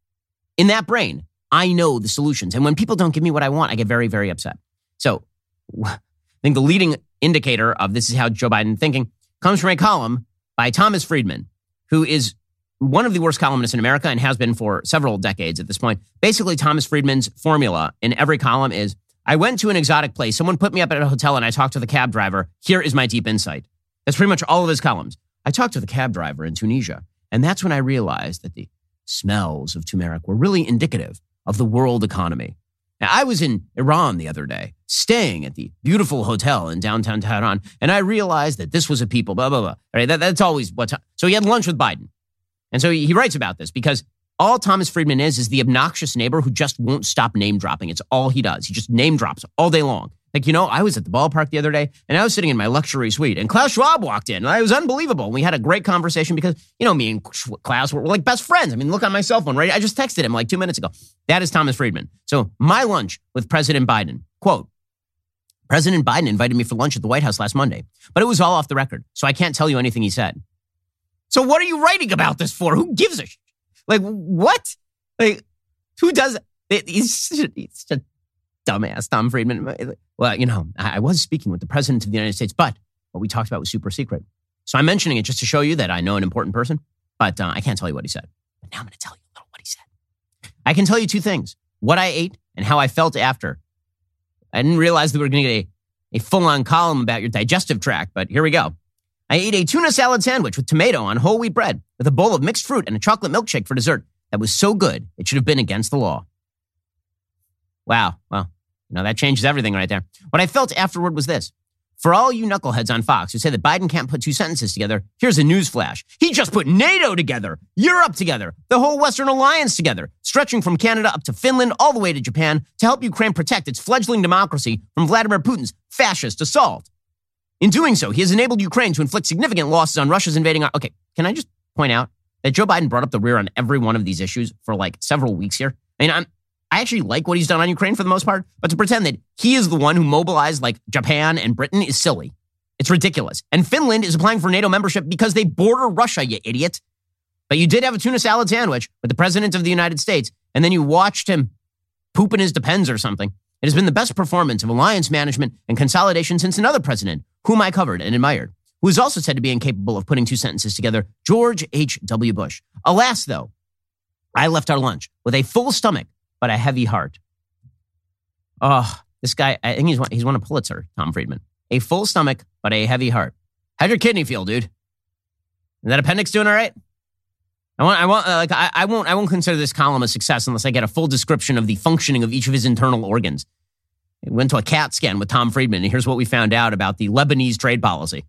in that brain. I know the solutions. And when people don't give me what I want, I get very, very upset. So I think the leading indicator of this is how Joe Biden thinking comes from a column by Thomas Friedman, who is one of the worst columnists in America and has been for several decades at this point. Basically, Thomas Friedman's formula in every column is, I went to an exotic place. Someone put me up at a hotel and I talked to the cab driver. Here is my deep insight. That's pretty much all of his columns. I talked to the cab driver in Tunisia, and that's when I realized that the smells of turmeric were really indicative of the world economy. Now, I was in Iran the other day, staying at the beautiful hotel in downtown Tehran, and I realized that this was a people, blah, blah, blah. Right? That's always what. So he had lunch with Biden. And so he writes about this because all Thomas Friedman is the obnoxious neighbor who just won't stop name dropping. It's all he does. He just name drops all day long. Like, you know, I was at the ballpark the other day and I was sitting in my luxury suite and Klaus Schwab walked in and it was unbelievable. We had a great conversation because, you know, me and Klaus were like best friends. I mean, look on my cell phone, right? I just texted him like 2 minutes ago. That is Thomas Friedman. So my lunch with President Biden, quote, President Biden invited me for lunch at the White House last Monday, but it was all off the record. So I can't tell you anything he said. So what are you writing about this for? Who gives a shit? Like, what? Like, who does it? He's just dumbass, Tom Friedman. Well, you know, I was speaking with the president of the United States, but what we talked about was super secret. So I'm mentioning it just to show you that I know an important person, but I can't tell you what he said. But now I'm going to tell you a little what he said. I can tell you two things, what I ate and how I felt after. I didn't realize that we were going to get a full-on column about your digestive tract, but here we go. I ate a tuna salad sandwich with tomato on whole wheat bread with a bowl of mixed fruit and a chocolate milkshake for dessert. That was so good, it should have been against the law. Wow. Well, you know, that changes everything right there. What I felt afterward was this. For all you knuckleheads on Fox who say that Biden can't put two sentences together, here's a news flash. He just put NATO together, Europe together, the whole Western Alliance together, stretching from Canada up to Finland all the way to Japan to help Ukraine protect its fledgling democracy from Vladimir Putin's fascist assault. In doing so, he has enabled Ukraine to inflict significant losses on Russia's invading. Okay, can I just point out that Joe Biden brought up the rear on every one of these issues for like several weeks here? I mean, I actually like what he's done on Ukraine for the most part, but to pretend that he is the one who mobilized like Japan and Britain is silly. It's ridiculous. And Finland is applying for NATO membership because they border Russia, you idiot. But you did have a tuna salad sandwich with the president of the United States, and then you watched him poop in his Depends or something. It has been the best performance of alliance management and consolidation since another president, whom I covered and admired, who is also said to be incapable of putting two sentences together, George H.W. Bush. Alas, though, I left our lunch with a full stomach, but a heavy heart. Oh, this guy, I think he's won a Pulitzer, Tom Friedman. A full stomach, but a heavy heart. How'd your kidney feel, dude? Is that appendix doing all right? I won't consider this column a success unless I get a full description of the functioning of each of his internal organs. I went to a CAT scan with Tom Friedman, and here's what we found out about the Lebanese trade policy.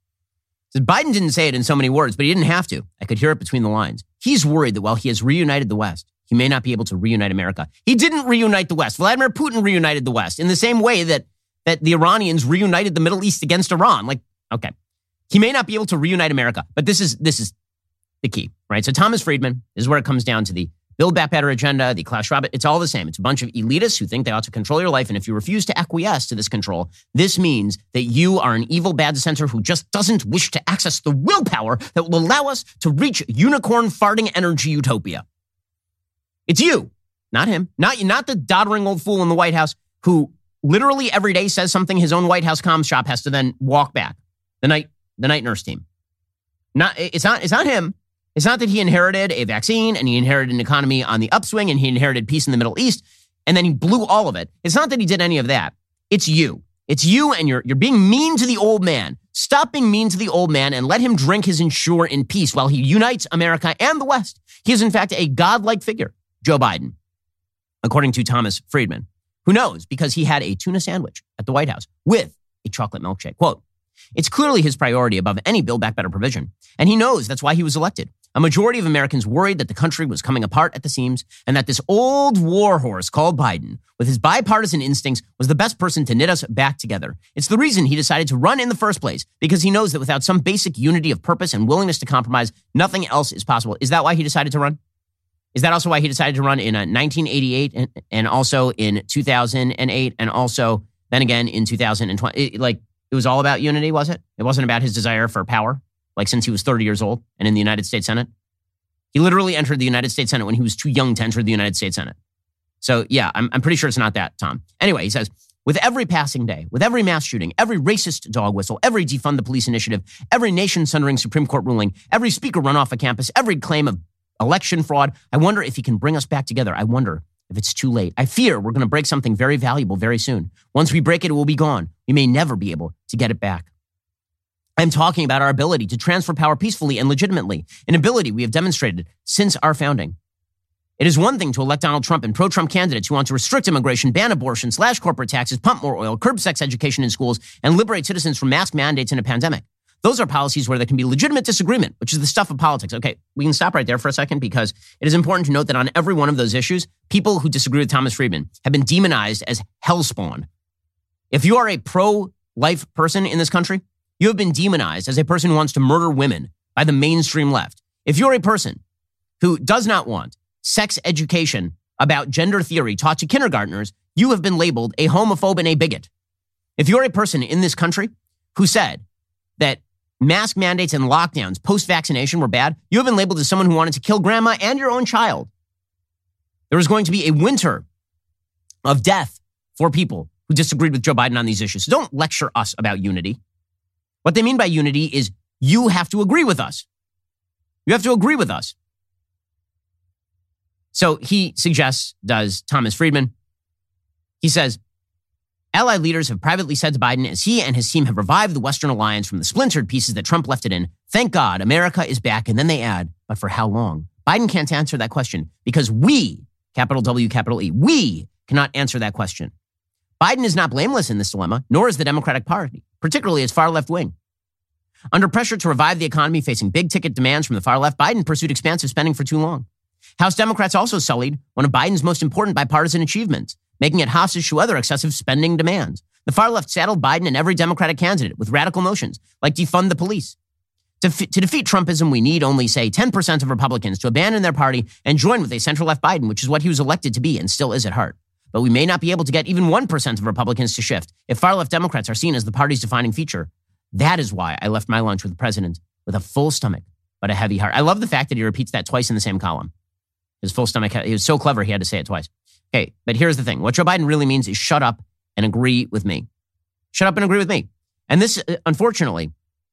Biden didn't say it in so many words, but he didn't have to. I could hear it between the lines. He's worried that while he has reunited the West, he may not be able to reunite America. He didn't reunite the West. Vladimir Putin reunited the West in the same way that the Iranians reunited the Middle East against Iran. Okay. He may not be able to reunite America, but this is the key, right? So Thomas Friedman is where it comes down to the Build Back Better agenda, the Klaus Schwab. It's all the same. It's a bunch of elitists who think they ought to control your life. And if you refuse to acquiesce to this control, this means that you are an evil bad dissenter who just doesn't wish to access the willpower that will allow us to reach unicorn farting energy utopia. It's you, not him, not the doddering old fool in the White House who literally every day says something his own White House comms shop has to then walk back. The night nurse team. It's not him. It's not that he inherited a vaccine and he inherited an economy on the upswing and he inherited peace in the Middle East and then he blew all of it. It's not that he did any of that. It's you. It's you, and you're being mean to the old man. Stop being mean to the old man and let him drink his Ensure in peace while he unites America and the West. He is in fact a godlike figure, Joe Biden, according to Thomas Friedman, who knows because he had a tuna sandwich at the White House with a chocolate milkshake. Quote, it's clearly his priority above any Build Back Better provision, and he knows that's why he was elected. A majority of Americans worried that the country was coming apart at the seams and that this old warhorse called Biden, with his bipartisan instincts, was the best person to knit us back together. It's the reason he decided to run in the first place, because he knows that without some basic unity of purpose and willingness to compromise, nothing else is possible. Is that why he decided to run? Is that also why he decided to run in 1988 and also in 2008 and also then again in 2020? It was all about unity, was it? It wasn't about his desire for power, since he was 30 years old and in the United States Senate. He literally entered the United States Senate when he was too young to enter the United States Senate. So yeah, I'm pretty sure it's not that, Tom. Anyway, he says, with every passing day, with every mass shooting, every racist dog whistle, every defund the police initiative, every nation-sundering Supreme Court ruling, every speaker run off a campus, every claim of election fraud, I wonder if he can bring us back together. I wonder if it's too late. I fear we're going to break something very valuable very soon. Once we break it, it will be gone. We may never be able to get it back. I'm talking about our ability to transfer power peacefully and legitimately, an ability we have demonstrated since our founding. It is one thing to elect Donald Trump and pro-Trump candidates who want to restrict immigration, ban abortion, slash corporate taxes, pump more oil, curb sex education in schools, and liberate citizens from mask mandates in a pandemic. Those are policies where there can be legitimate disagreement, which is the stuff of politics. Okay, we can stop right there for a second because it is important to note that on every one of those issues, people who disagree with Thomas Friedman have been demonized as hellspawn. If you are a pro-life person in this country, you have been demonized as a person who wants to murder women by the mainstream left. If you're a person who does not want sex education about gender theory taught to kindergartners, you have been labeled a homophobe and a bigot. If you're a person in this country who said that mask mandates and lockdowns post-vaccination were bad, you have been labeled as someone who wanted to kill grandma and your own child. There is going to be a winter of death for people who disagreed with Joe Biden on these issues. So don't lecture us about unity. What they mean by unity is you have to agree with us. You have to agree with us. So he suggests, does Thomas Friedman, he says, Allied leaders have privately said to Biden as he and his team have revived the Western alliance from the splintered pieces that Trump left it in, thank God America is back. And then they add, but for how long? Biden can't answer that question because we, capital W, capital E, we cannot answer that question. Biden is not blameless in this dilemma, nor is the Democratic Party, particularly its far left wing. Under pressure to revive the economy facing big ticket demands from the far left, Biden pursued expansive spending for too long. House Democrats also sullied one of Biden's most important bipartisan achievements, making it hostage to other excessive spending demands. The far left saddled Biden and every Democratic candidate with radical notions like defund the police. To defeat Trumpism, we need only, say, 10% of Republicans to abandon their party and join with a center-left Biden, which is what he was elected to be and still is at heart. But we may not be able to get even 1% of Republicans to shift if far-left Democrats are seen as the party's defining feature. That is why I left my lunch with the president with a full stomach, but a heavy heart. I love the fact that he repeats that twice in the same column. His full stomach, he was so clever he had to say it twice. Okay, but here's the thing. What Joe Biden really means is shut up and agree with me. Shut up and agree with me. And this, unfortunately,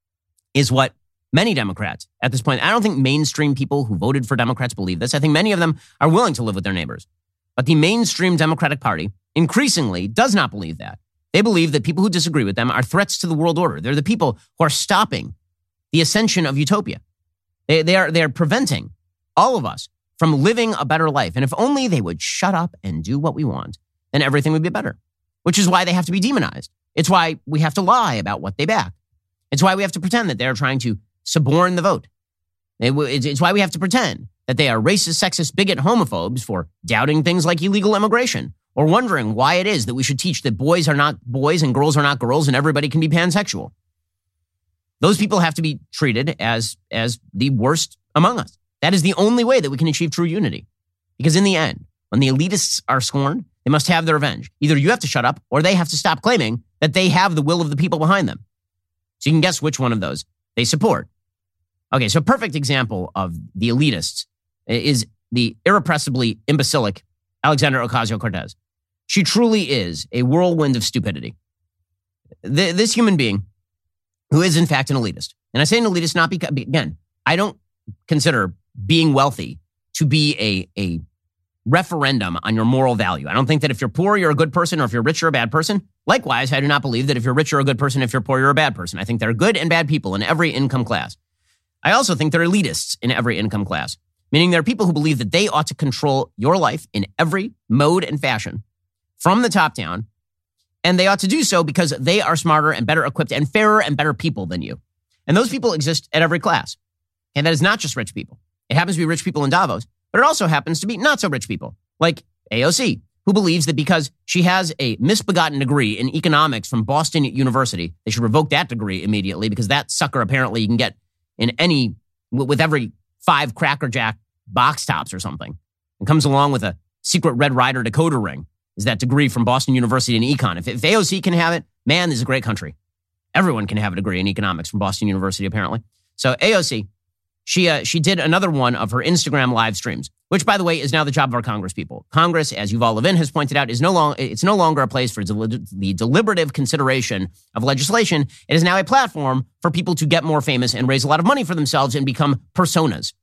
is what many Democrats at this point, I don't think mainstream people who voted for Democrats believe this. I think many of them are willing to live with their neighbors. But the mainstream Democratic Party increasingly does not believe that. They believe that people who disagree with them are threats to the world order. They're the people who are stopping the ascension of utopia. They are preventing all of us from living a better life. And if only they would shut up and do what we want, then everything would be better, which is why they have to be demonized. It's why we have to lie about what they back. It's why we have to pretend that they're trying to suborn the vote. It's why we have to pretend that they are racist, sexist, bigot, homophobes for doubting things like illegal immigration or wondering why it is that we should teach that boys are not boys and girls are not girls and everybody can be pansexual. Those people have to be treated as the worst among us. That is the only way that we can achieve true unity. Because in the end, when the elitists are scorned, they must have their revenge. Either you have to shut up or they have to stop claiming that they have the will of the people behind them. So you can guess which one of those they support. Okay, so a perfect example of the elitists is the irrepressibly imbecilic Alexandria Ocasio-Cortez. She truly is a whirlwind of stupidity. This human being who is in fact an elitist. And I say an elitist not because, again, I don't consider being wealthy to be a referendum on your moral value. I don't think that if you're poor, you're a good person, or if you're rich, you're a bad person. Likewise, I do not believe that if you're rich, you're a good person. If you're poor, you're a bad person. I think there are good and bad people in every income class. I also think there are elitists in every income class, meaning there are people who believe that they ought to control your life in every mode and fashion from the top down, and they ought to do so because they are smarter and better equipped and fairer and better people than you. And those people exist at every class. And that is not just rich people. It happens to be rich people in Davos, but it also happens to be not so rich people, like AOC, who believes that because she has a misbegotten degree in economics from Boston University, they should revoke that degree immediately because that sucker apparently you can get with every 5 Cracker Jack box tops or something. It comes along with a secret Red Ryder decoder ring, is that degree from Boston University in econ. If AOC can have it, man, this is a great country. Everyone can have a degree in economics from Boston University, apparently. So AOC, she did another one of her Instagram live streams, which, by the way, is now the job of our Congress people. Congress, as Yuval Levin has pointed out, it's no longer a place for the deliberative consideration of legislation. It is now a platform for people to get more famous and raise a lot of money for themselves and become personas.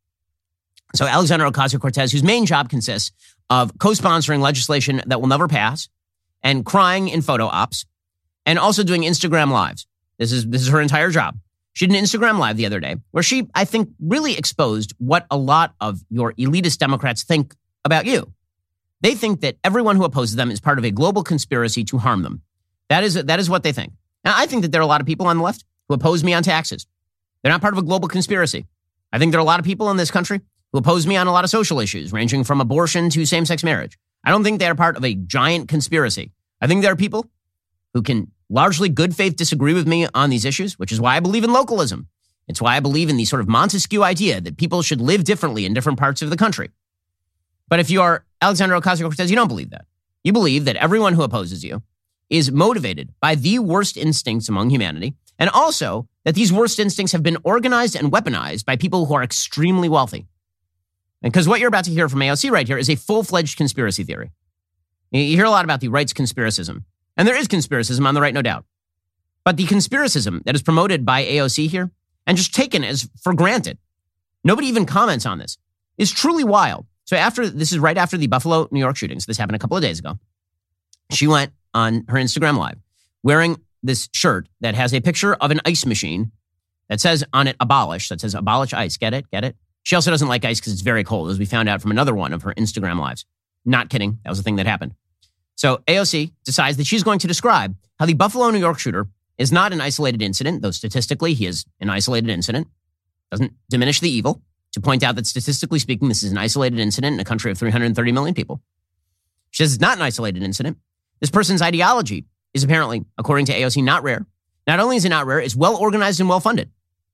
So Alexandria Ocasio-Cortez, whose main job consists of co-sponsoring legislation that will never pass and crying in photo ops and also doing Instagram lives. This is her entire job. She did an Instagram live the other day where she, I think, really exposed what a lot of your elitist Democrats think about you. They think that everyone who opposes them is part of a global conspiracy to harm them. That is what they think. Now, I think that there are a lot of people on the left who oppose me on taxes. They're not part of a global conspiracy. I think there are a lot of people in this country who oppose me on a lot of social issues, ranging from abortion to same-sex marriage. I don't think they're part of a giant conspiracy. I think there are people who can largely good faith disagree with me on these issues, which is why I believe in localism. It's why I believe in the sort of Montesquieu idea that people should live differently in different parts of the country. But if you are Alexandria Ocasio-Cortez, you don't believe that. You believe that everyone who opposes you is motivated by the worst instincts among humanity, and also that these worst instincts have been organized and weaponized by people who are extremely wealthy. And because what you're about to hear from AOC right here is a full-fledged conspiracy theory. You hear a lot about the right's conspiracism. And there is conspiracism on the right, no doubt. But the conspiracism that is promoted by AOC here, and just taken as for granted, nobody even comments on this, is truly wild. So this is right after the Buffalo, New York shootings. This happened a couple of days ago. She went on her Instagram Live wearing this shirt that has a picture of an ice machine that says on it, abolish, that says abolish ice. Get it? Get it? She also doesn't like ice because it's very cold, as we found out from another one of her Instagram Lives. Not kidding. That was the thing that happened. So AOC decides that she's going to describe how the Buffalo, New York shooter is not an isolated incident, though statistically he is an isolated incident. Doesn't diminish the evil. To point out that statistically speaking, this is an isolated incident in a country of 330 million people. She says it's not an isolated incident. This person's ideology is apparently, according to AOC, not rare. Not only is it not rare, it's well organized and well funded.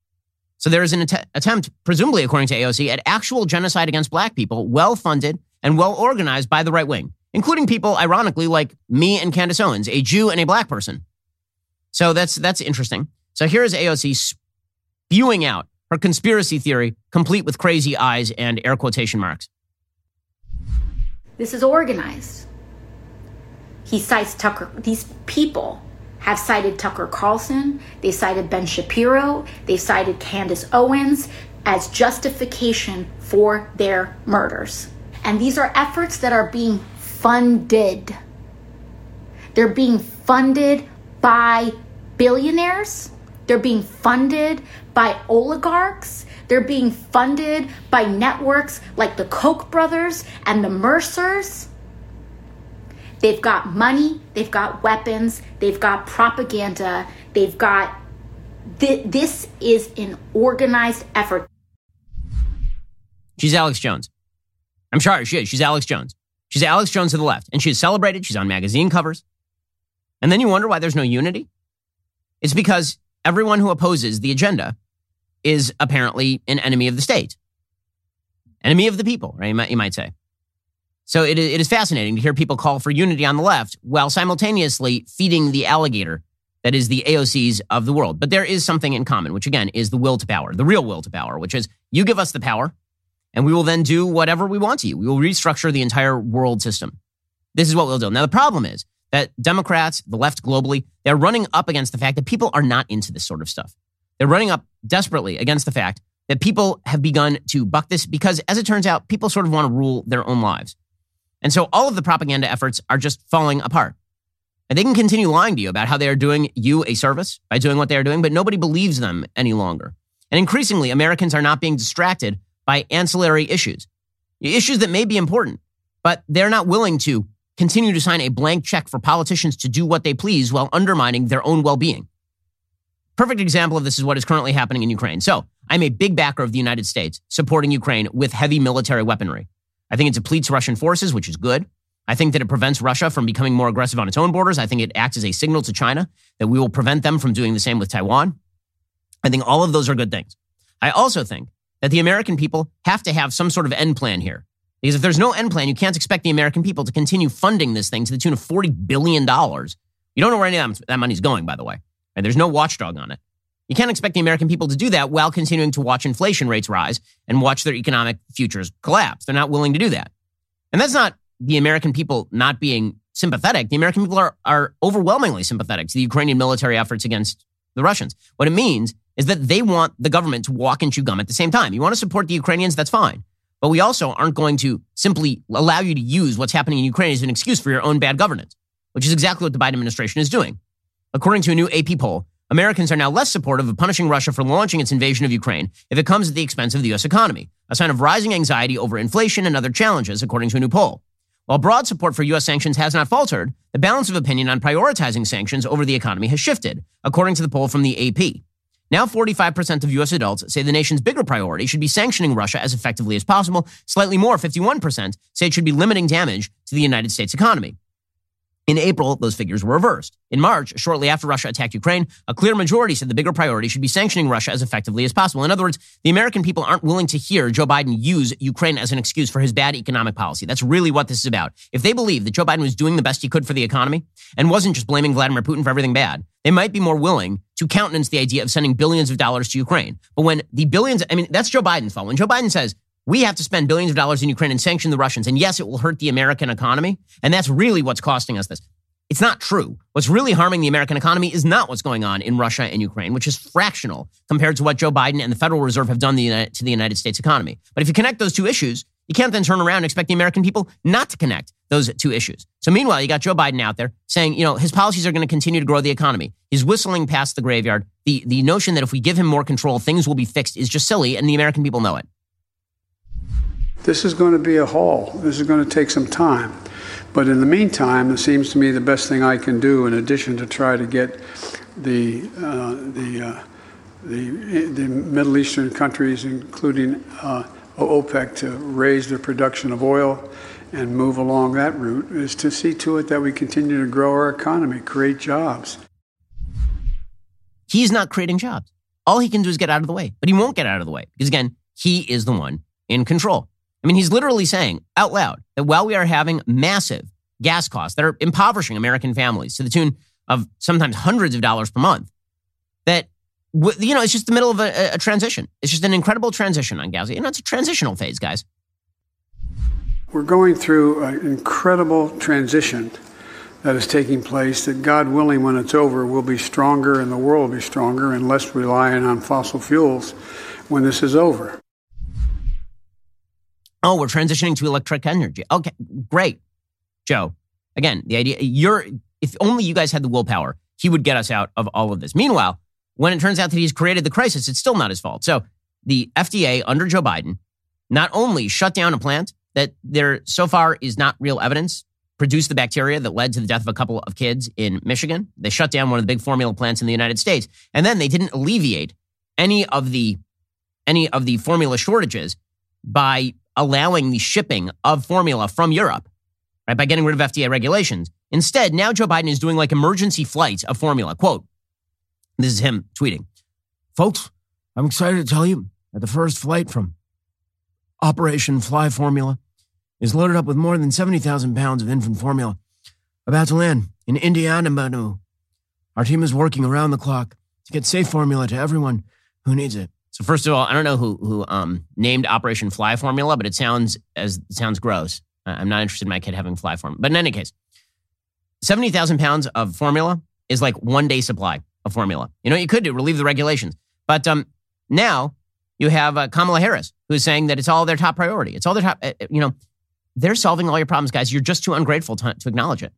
So there is an attempt, presumably according to AOC, at actual genocide against black people, well funded and well organized by the right wing, including people, ironically, like me and Candace Owens, a Jew and a black person. So that's interesting. So here is AOC spewing out her conspiracy theory, complete with crazy eyes and air quotation marks. This is organized. He cites Tucker. These people have cited Tucker Carlson. They cited Ben Shapiro. They cited Candace Owens as justification for their murders. And these are efforts that are being funded. They're being funded by billionaires. They're being funded by oligarchs. They're being funded by networks like the Koch brothers and the Mercers. They've got money, they've got weapons, they've got propaganda, they've got... This is an organized effort. She's Alex Jones. I'm sorry, she is. She's Alex Jones. She's Alex Jones to the left. And she's celebrated. She's on magazine covers. And then you wonder why there's no unity? It's because everyone who opposes the agenda is apparently an enemy of the state. Enemy of the people, right? You might say. So it is fascinating to hear people call for unity on the left while simultaneously feeding the alligator that is the AOCs of the world. But there is something in common, which again is the will to power, the real will to power, which is you give us the power and we will then do whatever we want to you. We will restructure the entire world system. This is what we'll do. Now, the problem is that Democrats, the left globally, they're running up against the fact that people are not into this sort of stuff. They're running up desperately against the fact that people have begun to buck this because, as it turns out, people sort of want to rule their own lives. And so all of the propaganda efforts are just falling apart. And they can continue lying to you about how they are doing you a service by doing what they are doing, but nobody believes them any longer. And increasingly, Americans are not being distracted by ancillary issues that may be important, but they're not willing to continue to sign a blank check for politicians to do what they please while undermining their own well-being. Perfect example of this is what is currently happening in Ukraine. So I'm a big backer of the United States supporting Ukraine with heavy military weaponry. I think it depletes Russian forces, which is good. I think that it prevents Russia from becoming more aggressive on its own borders. I think it acts as a signal to China that we will prevent them from doing the same with Taiwan. I think all of those are good things. I also think that the American people have to have some sort of end plan here. Because if there's no end plan, you can't expect the American people to continue funding this thing to the tune of $40 billion. You don't know where any of that money's going, by the way. And there's no watchdog on it. You can't expect the American people to do that while continuing to watch inflation rates rise and watch their economic futures collapse. They're not willing to do that. And that's not the American people not being sympathetic. The American people are overwhelmingly sympathetic to the Ukrainian military efforts against the Russians. What it means is that they want the government to walk and chew gum at the same time. You want to support the Ukrainians, that's fine. But we also aren't going to simply allow you to use what's happening in Ukraine as an excuse for your own bad governance, which is exactly what the Biden administration is doing. According to a new AP poll, Americans are now less supportive of punishing Russia for launching its invasion of Ukraine if it comes at the expense of the U.S. economy, a sign of rising anxiety over inflation and other challenges, according to a new poll. While broad support for U.S. sanctions has not faltered, the balance of opinion on prioritizing sanctions over the economy has shifted, according to the poll from the AP. Now 45% of U.S. adults say the nation's bigger priority should be sanctioning Russia as effectively as possible. Slightly more, 51%, say it should be limiting damage to the United States economy. In April, those figures were reversed. In March, shortly after Russia attacked Ukraine, a clear majority said the bigger priority should be sanctioning Russia as effectively as possible. In other words, the American people aren't willing to hear Joe Biden use Ukraine as an excuse for his bad economic policy. That's really what this is about. If they believe that Joe Biden was doing the best he could for the economy and wasn't just blaming Vladimir Putin for everything bad, they might be more willing to countenance the idea of sending billions of dollars to Ukraine. But when the billions, that's Joe Biden's fault. When Joe Biden says, we have to spend billions of dollars in Ukraine and sanction the Russians, and yes, it will hurt the American economy, and that's really what's costing us this. It's not true. What's really harming the American economy is not what's going on in Russia and Ukraine, which is fractional compared to what Joe Biden and the Federal Reserve have done to the United States economy. But if you connect those two issues, you can't then turn around and expect the American people not to connect those two issues. So meanwhile, you got Joe Biden out there saying, his policies are going to continue to grow the economy. He's whistling past the graveyard. The notion that if we give him more control, things will be fixed is just silly, and the American people know it. This is going to be a haul. This is going to take some time. But in the meantime, it seems to me the best thing I can do, in addition to try to get the Middle Eastern countries, including OPEC, to raise their production of oil and move along that route, is to see to it that we continue to grow our economy, create jobs. He's not creating jobs. All he can do is get out of the way. But he won't get out of the way because, again, he is the one in control. He's literally saying out loud that while we are having massive gas costs that are impoverishing American families to the tune of sometimes hundreds of dollars per month, that It's just the middle of a transition. It's just an incredible transition on Gaza. It's a transitional phase, guys. We're going through an incredible transition that is taking place that, God willing, when it's over, we'll be stronger and the world will be stronger and less reliant on fossil fuels when this is over. Oh, we're transitioning to electric energy. Okay, great. Joe, again, the idea, if only you guys had the willpower, he would get us out of all of this. Meanwhile, when it turns out that he's created the crisis, it's still not his fault. So the FDA under Joe Biden not only shut down a plant that there so far is not real evidence produced the bacteria that led to the death of a couple of kids in Michigan. They shut down one of the big formula plants in the United States. And then they didn't alleviate any of the formula shortages by allowing the shipping of formula from Europe, right, by getting rid of FDA regulations. Instead, now Joe Biden is doing like emergency flights of formula. Quote, this is him tweeting, "Folks, I'm excited to tell you that the first flight from Operation Fly Formula is loaded up with more than 70,000 pounds of infant formula, about to land in Indiana. Our team is working around the clock to get safe formula to everyone who needs it." So first of all, I don't know who named Operation Fly Formula, but it sounds gross. I'm not interested in my kid having fly formula. But in any case, 70,000 pounds of formula is like 1 day supply of formula. You know what you could do? Relieve the regulations. But now you have Kamala Harris, who's saying that it's all their top priority. It's all their top, they're solving all your problems, guys. You're just too ungrateful to acknowledge it.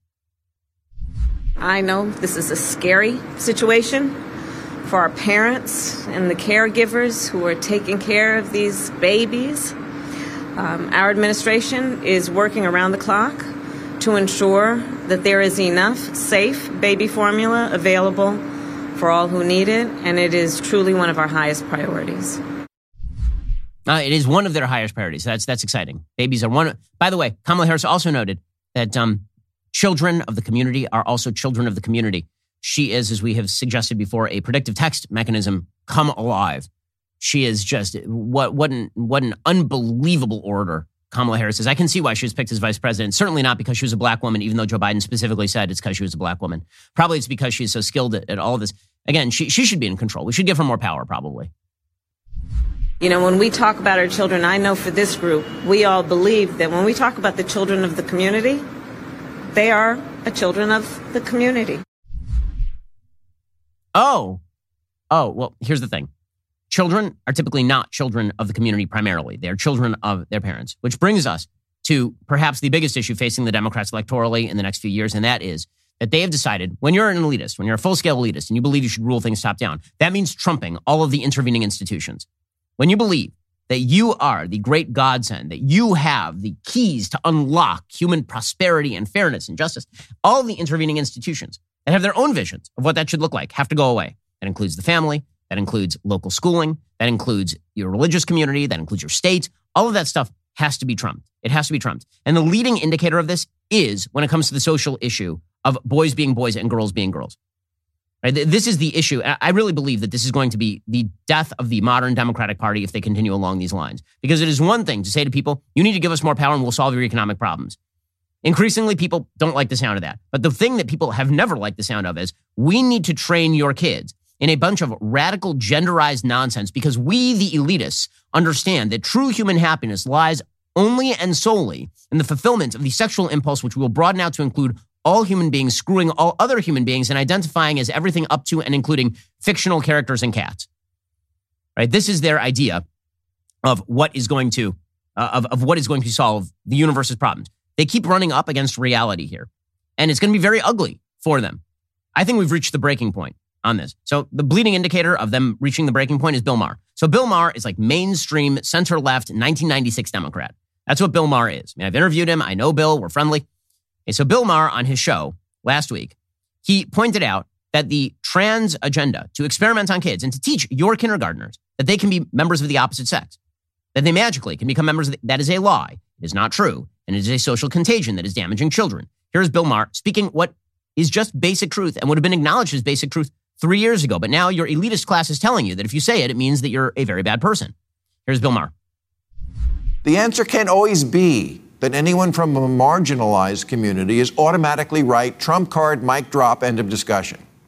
I know this is a scary situation for our parents and the caregivers who are taking care of these babies. Our administration is working around the clock to ensure that there is enough safe baby formula available for all who need it, and it is truly one of our highest priorities. It is one of their highest priorities. That's exciting. Babies are one. By the way, Kamala Harris also noted that children of the community are also children of the community. She is, as we have suggested before, a predictive text mechanism come alive. She is just what an unbelievable orator Kamala Harris is. I can see why she was picked as vice president. Certainly not because she was a black woman, even though Joe Biden specifically said it's because she was a black woman. Probably it's because she's so skilled at all of this. Again, she should be in control. We should give her more power, probably. You know, when we talk about our children, I know for this group, we all believe that when we talk about the children of the community, they are the children of the community. Oh, well, here's the thing. Children are typically not children of the community primarily. They're children of their parents, which brings us to perhaps the biggest issue facing the Democrats electorally in the next few years, and that is that they have decided when you're an elitist, when you're a full-scale elitist, and you believe you should rule things top-down, that means trumping all of the intervening institutions. When you believe that you are the great godsend, that you have the keys to unlock human prosperity and fairness and justice, all of the intervening institutions that have their own visions of what that should look like have to go away. That includes the family. That includes local schooling. That includes your religious community. That includes your state. All of that stuff has to be trumped. It has to be trumped. And the leading indicator of this is when it comes to the social issue of boys being boys and girls being girls. Right? This is the issue. I really believe that this is going to be the death of the modern Democratic Party if they continue along these lines. Because it is one thing to say to people, you need to give us more power and we'll solve your economic problems. Increasingly, people don't like the sound of that. But the thing that people have never liked the sound of is we need to train your kids in a bunch of radical genderized nonsense because we, the elitists, understand that true human happiness lies only and solely in the fulfillment of the sexual impulse, which we will broaden out to include all human beings, screwing all other human beings and identifying as everything up to and including fictional characters and cats. Right? This is their idea of what is going to solve the universe's problems. They keep running up against reality here, and it's going to be very ugly for them. I think we've reached the breaking point on this. So the bleeding indicator of them reaching the breaking point is Bill Maher. So Bill Maher is like mainstream center-left 1996 Democrat. That's what Bill Maher is. I mean, I've interviewed him. I know Bill. We're friendly. Okay, so Bill Maher on his show last week, he pointed out that the trans agenda to experiment on kids and to teach your kindergartners that they can be members of the opposite sex, that they magically can become members of that is a lie. It is not true. And it is a social contagion that is damaging children. Here's Bill Maher speaking what is just basic truth and would have been acknowledged as basic truth 3 years ago. But now your elitist class is telling you that if you say it, it means that you're a very bad person. Here's Bill Maher. The answer can't always be that anyone from a marginalized community is automatically right, trump card, mic drop, end of discussion.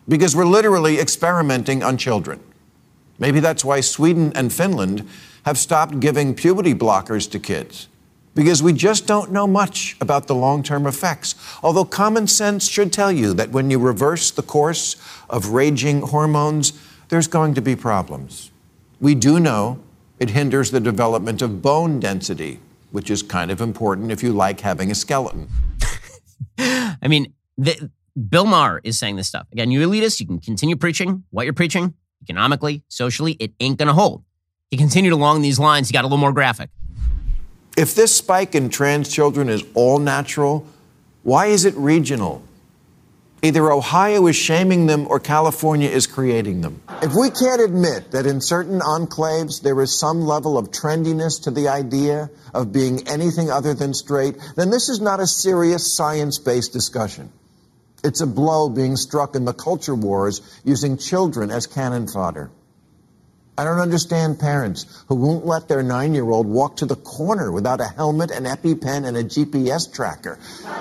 because we're literally experimenting on children. Maybe that's why Sweden and Finland have stopped giving puberty blockers to kids, because we just don't know much about the long-term effects. Although common sense should tell you that when you reverse the course of raging hormones, there's going to be problems. We do know it hinders the development of bone density, which is kind of important if you like having a skeleton. I mean, Bill Maher is saying this stuff. Again, you elitists, you can continue preaching what you're preaching. Economically, socially, it ain't going to hold. He continued along these lines. He got a little more graphic. If this spike in trans children is all natural, why is it regional? Either Ohio is shaming them or California is creating them. If we can't admit that in certain enclaves there is some level of trendiness to the idea of being anything other than straight, then this is not a serious science-based discussion. It's a blow being struck in the culture wars using children as cannon fodder. I don't understand parents who won't let their 9-year-old walk to the corner without a helmet, an EpiPen, and a GPS tracker.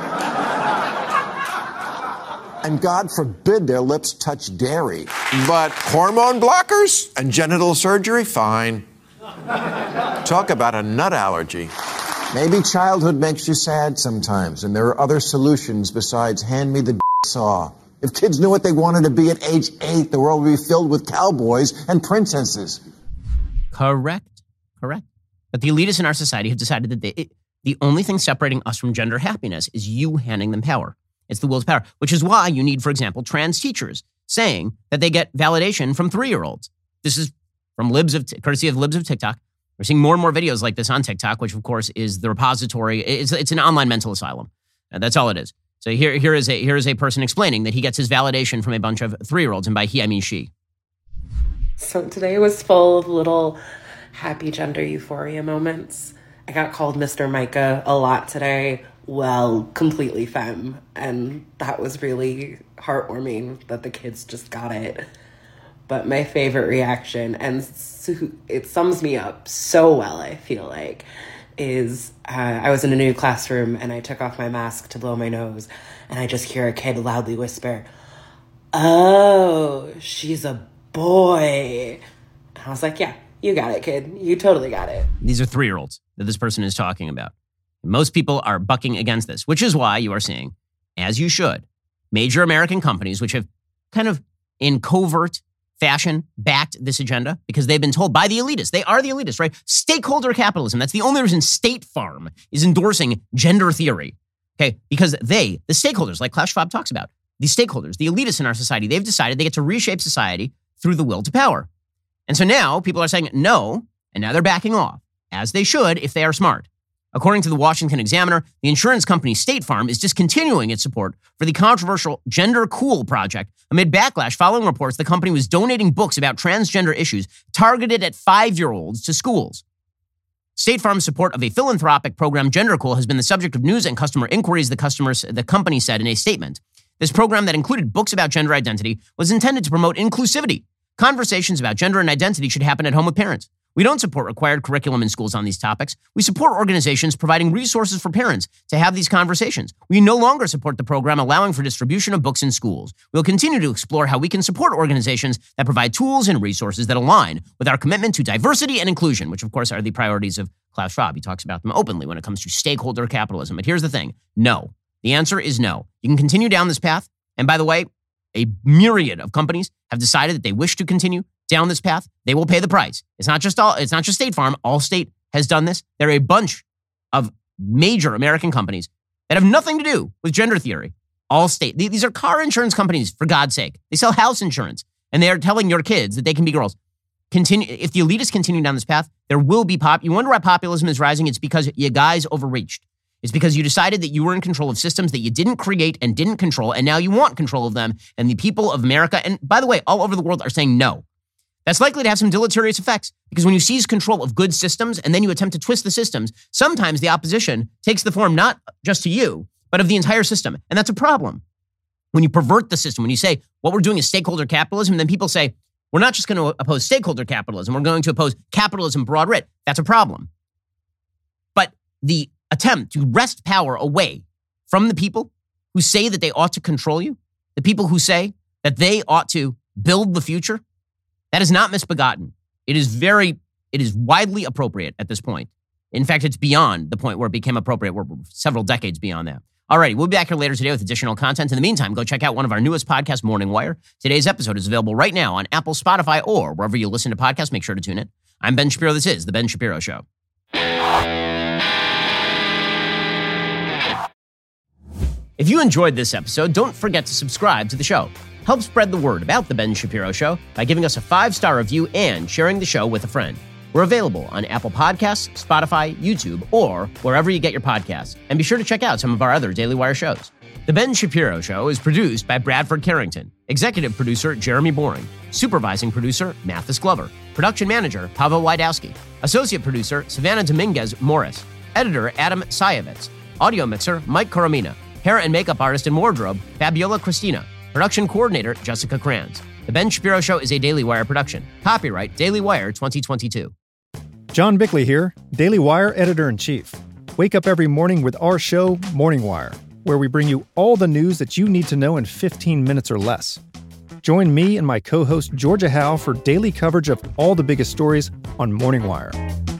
And God forbid their lips touch dairy. But hormone blockers and genital surgery, fine. Talk about a nut allergy. Maybe childhood makes you sad sometimes, and there are other solutions besides hand me the saw. If kids knew what they wanted to be at age 8, the world would be filled with cowboys and princesses. Correct. But the elitists in our society have decided that the only thing separating us from gender happiness is you handing them power. It's the will to power, which is why you need, for example, trans teachers saying that they get validation from 3-year-olds. This is from courtesy of Libs of TikTok. We're seeing more and more videos like this on TikTok, which of course is the repository. It's an online mental asylum. That's all it is. So here is a person explaining that he gets his validation from a bunch of 3-year-olds, and by he I mean she. So today was full of little happy gender euphoria moments. I got called Mr. Micah a lot today. Well, completely femme. And that was really heartwarming that the kids just got it. But my favorite reaction, and it sums me up so well, I feel like, is I was in a new classroom and I took off my mask to blow my nose and I just hear a kid loudly whisper, "Oh, she's a boy." And I was like, yeah, you got it, kid. You totally got it. These are 3-year-olds that this person is talking about. Most people are bucking against this, which is why you are seeing, as you should, major American companies, which have kind of in covert fashion backed this agenda because they've been told by the elitists. They are the elitists, right? Stakeholder capitalism. That's the only reason State Farm is endorsing gender theory. Okay, because the stakeholders, like Klaus Schwab talks about, the stakeholders, the elitists in our society, they've decided they get to reshape society through the will to power. And so now people are saying no, and now they're backing off, as they should if they are smart. According to the Washington Examiner, the insurance company State Farm is discontinuing its support for the controversial Gender Cool project amid backlash following reports the company was donating books about transgender issues targeted at 5-year-olds to schools. State Farm's support of a philanthropic program, Gender Cool, has been the subject of news and customer inquiries, the company said in a statement. This program that included books about gender identity was intended to promote inclusivity. Conversations about gender and identity should happen at home with parents. We don't support required curriculum in schools on these topics. We support organizations providing resources for parents to have these conversations. We no longer support the program allowing for distribution of books in schools. We'll continue to explore how we can support organizations that provide tools and resources that align with our commitment to diversity and inclusion, which of course are the priorities of Klaus Schwab. He talks about them openly when it comes to stakeholder capitalism. But here's the thing. No. The answer is no. You can continue down this path. And by the way, a myriad of companies have decided that they wish to continue down this path. They will pay the price. It's not just State Farm. Allstate has done this. There are a bunch of major American companies that have nothing to do with gender theory. Allstate. These are car insurance companies, for God's sake. They sell house insurance, and they are telling your kids that they can be girls. If the elitists continue down this path, there will be You wonder why populism is rising? It's because you guys overreached. It's because you decided that you were in control of systems that you didn't create and didn't control, and now you want control of them. And the people of America, and by the way, all over the world are saying no. That's likely to have some deleterious effects because when you seize control of good systems and then you attempt to twist the systems, sometimes the opposition takes the form not just to you, but of the entire system. And that's a problem. When you pervert the system, when you say what we're doing is stakeholder capitalism, then people say, we're not just going to oppose stakeholder capitalism, we're going to oppose capitalism broad writ. That's a problem. But the attempt to wrest power away from the people who say that they ought to control you, the people who say that they ought to build the future, that is not misbegotten. It is widely appropriate at this point. In fact, it's beyond the point where it became appropriate. We're several decades beyond that. All right, we'll be back here later today with additional content. In the meantime, go check out one of our newest podcasts, Morning Wire. Today's episode is available right now on Apple, Spotify, or wherever you listen to podcasts. Make sure to tune in. I'm Ben Shapiro. This is The Ben Shapiro Show. If you enjoyed this episode, don't forget to subscribe to the show. Help spread the word about The Ben Shapiro Show by giving us a 5-star review and sharing the show with a friend. We're available on Apple Podcasts, Spotify, YouTube, or wherever you get your podcasts. And be sure to check out some of our other Daily Wire shows. The Ben Shapiro Show is produced by Bradford Carrington, executive producer Jeremy Boring, supervising producer Mathis Glover, production manager Pavel Wydowski, associate producer Savannah Dominguez Morris, editor Adam Sayevitz, audio mixer Mike Coromina, hair and makeup artist and wardrobe Fabiola Cristina, production coordinator Jessica Kranz. The Ben Shapiro Show is a Daily Wire production. Copyright Daily Wire 2022. John Bickley here, Daily Wire editor-in-chief. Wake up every morning with our show, Morning Wire, where we bring you all the news that you need to know in 15 minutes or less. Join me and my co-host Georgia Howe for daily coverage of all the biggest stories on Morning Wire.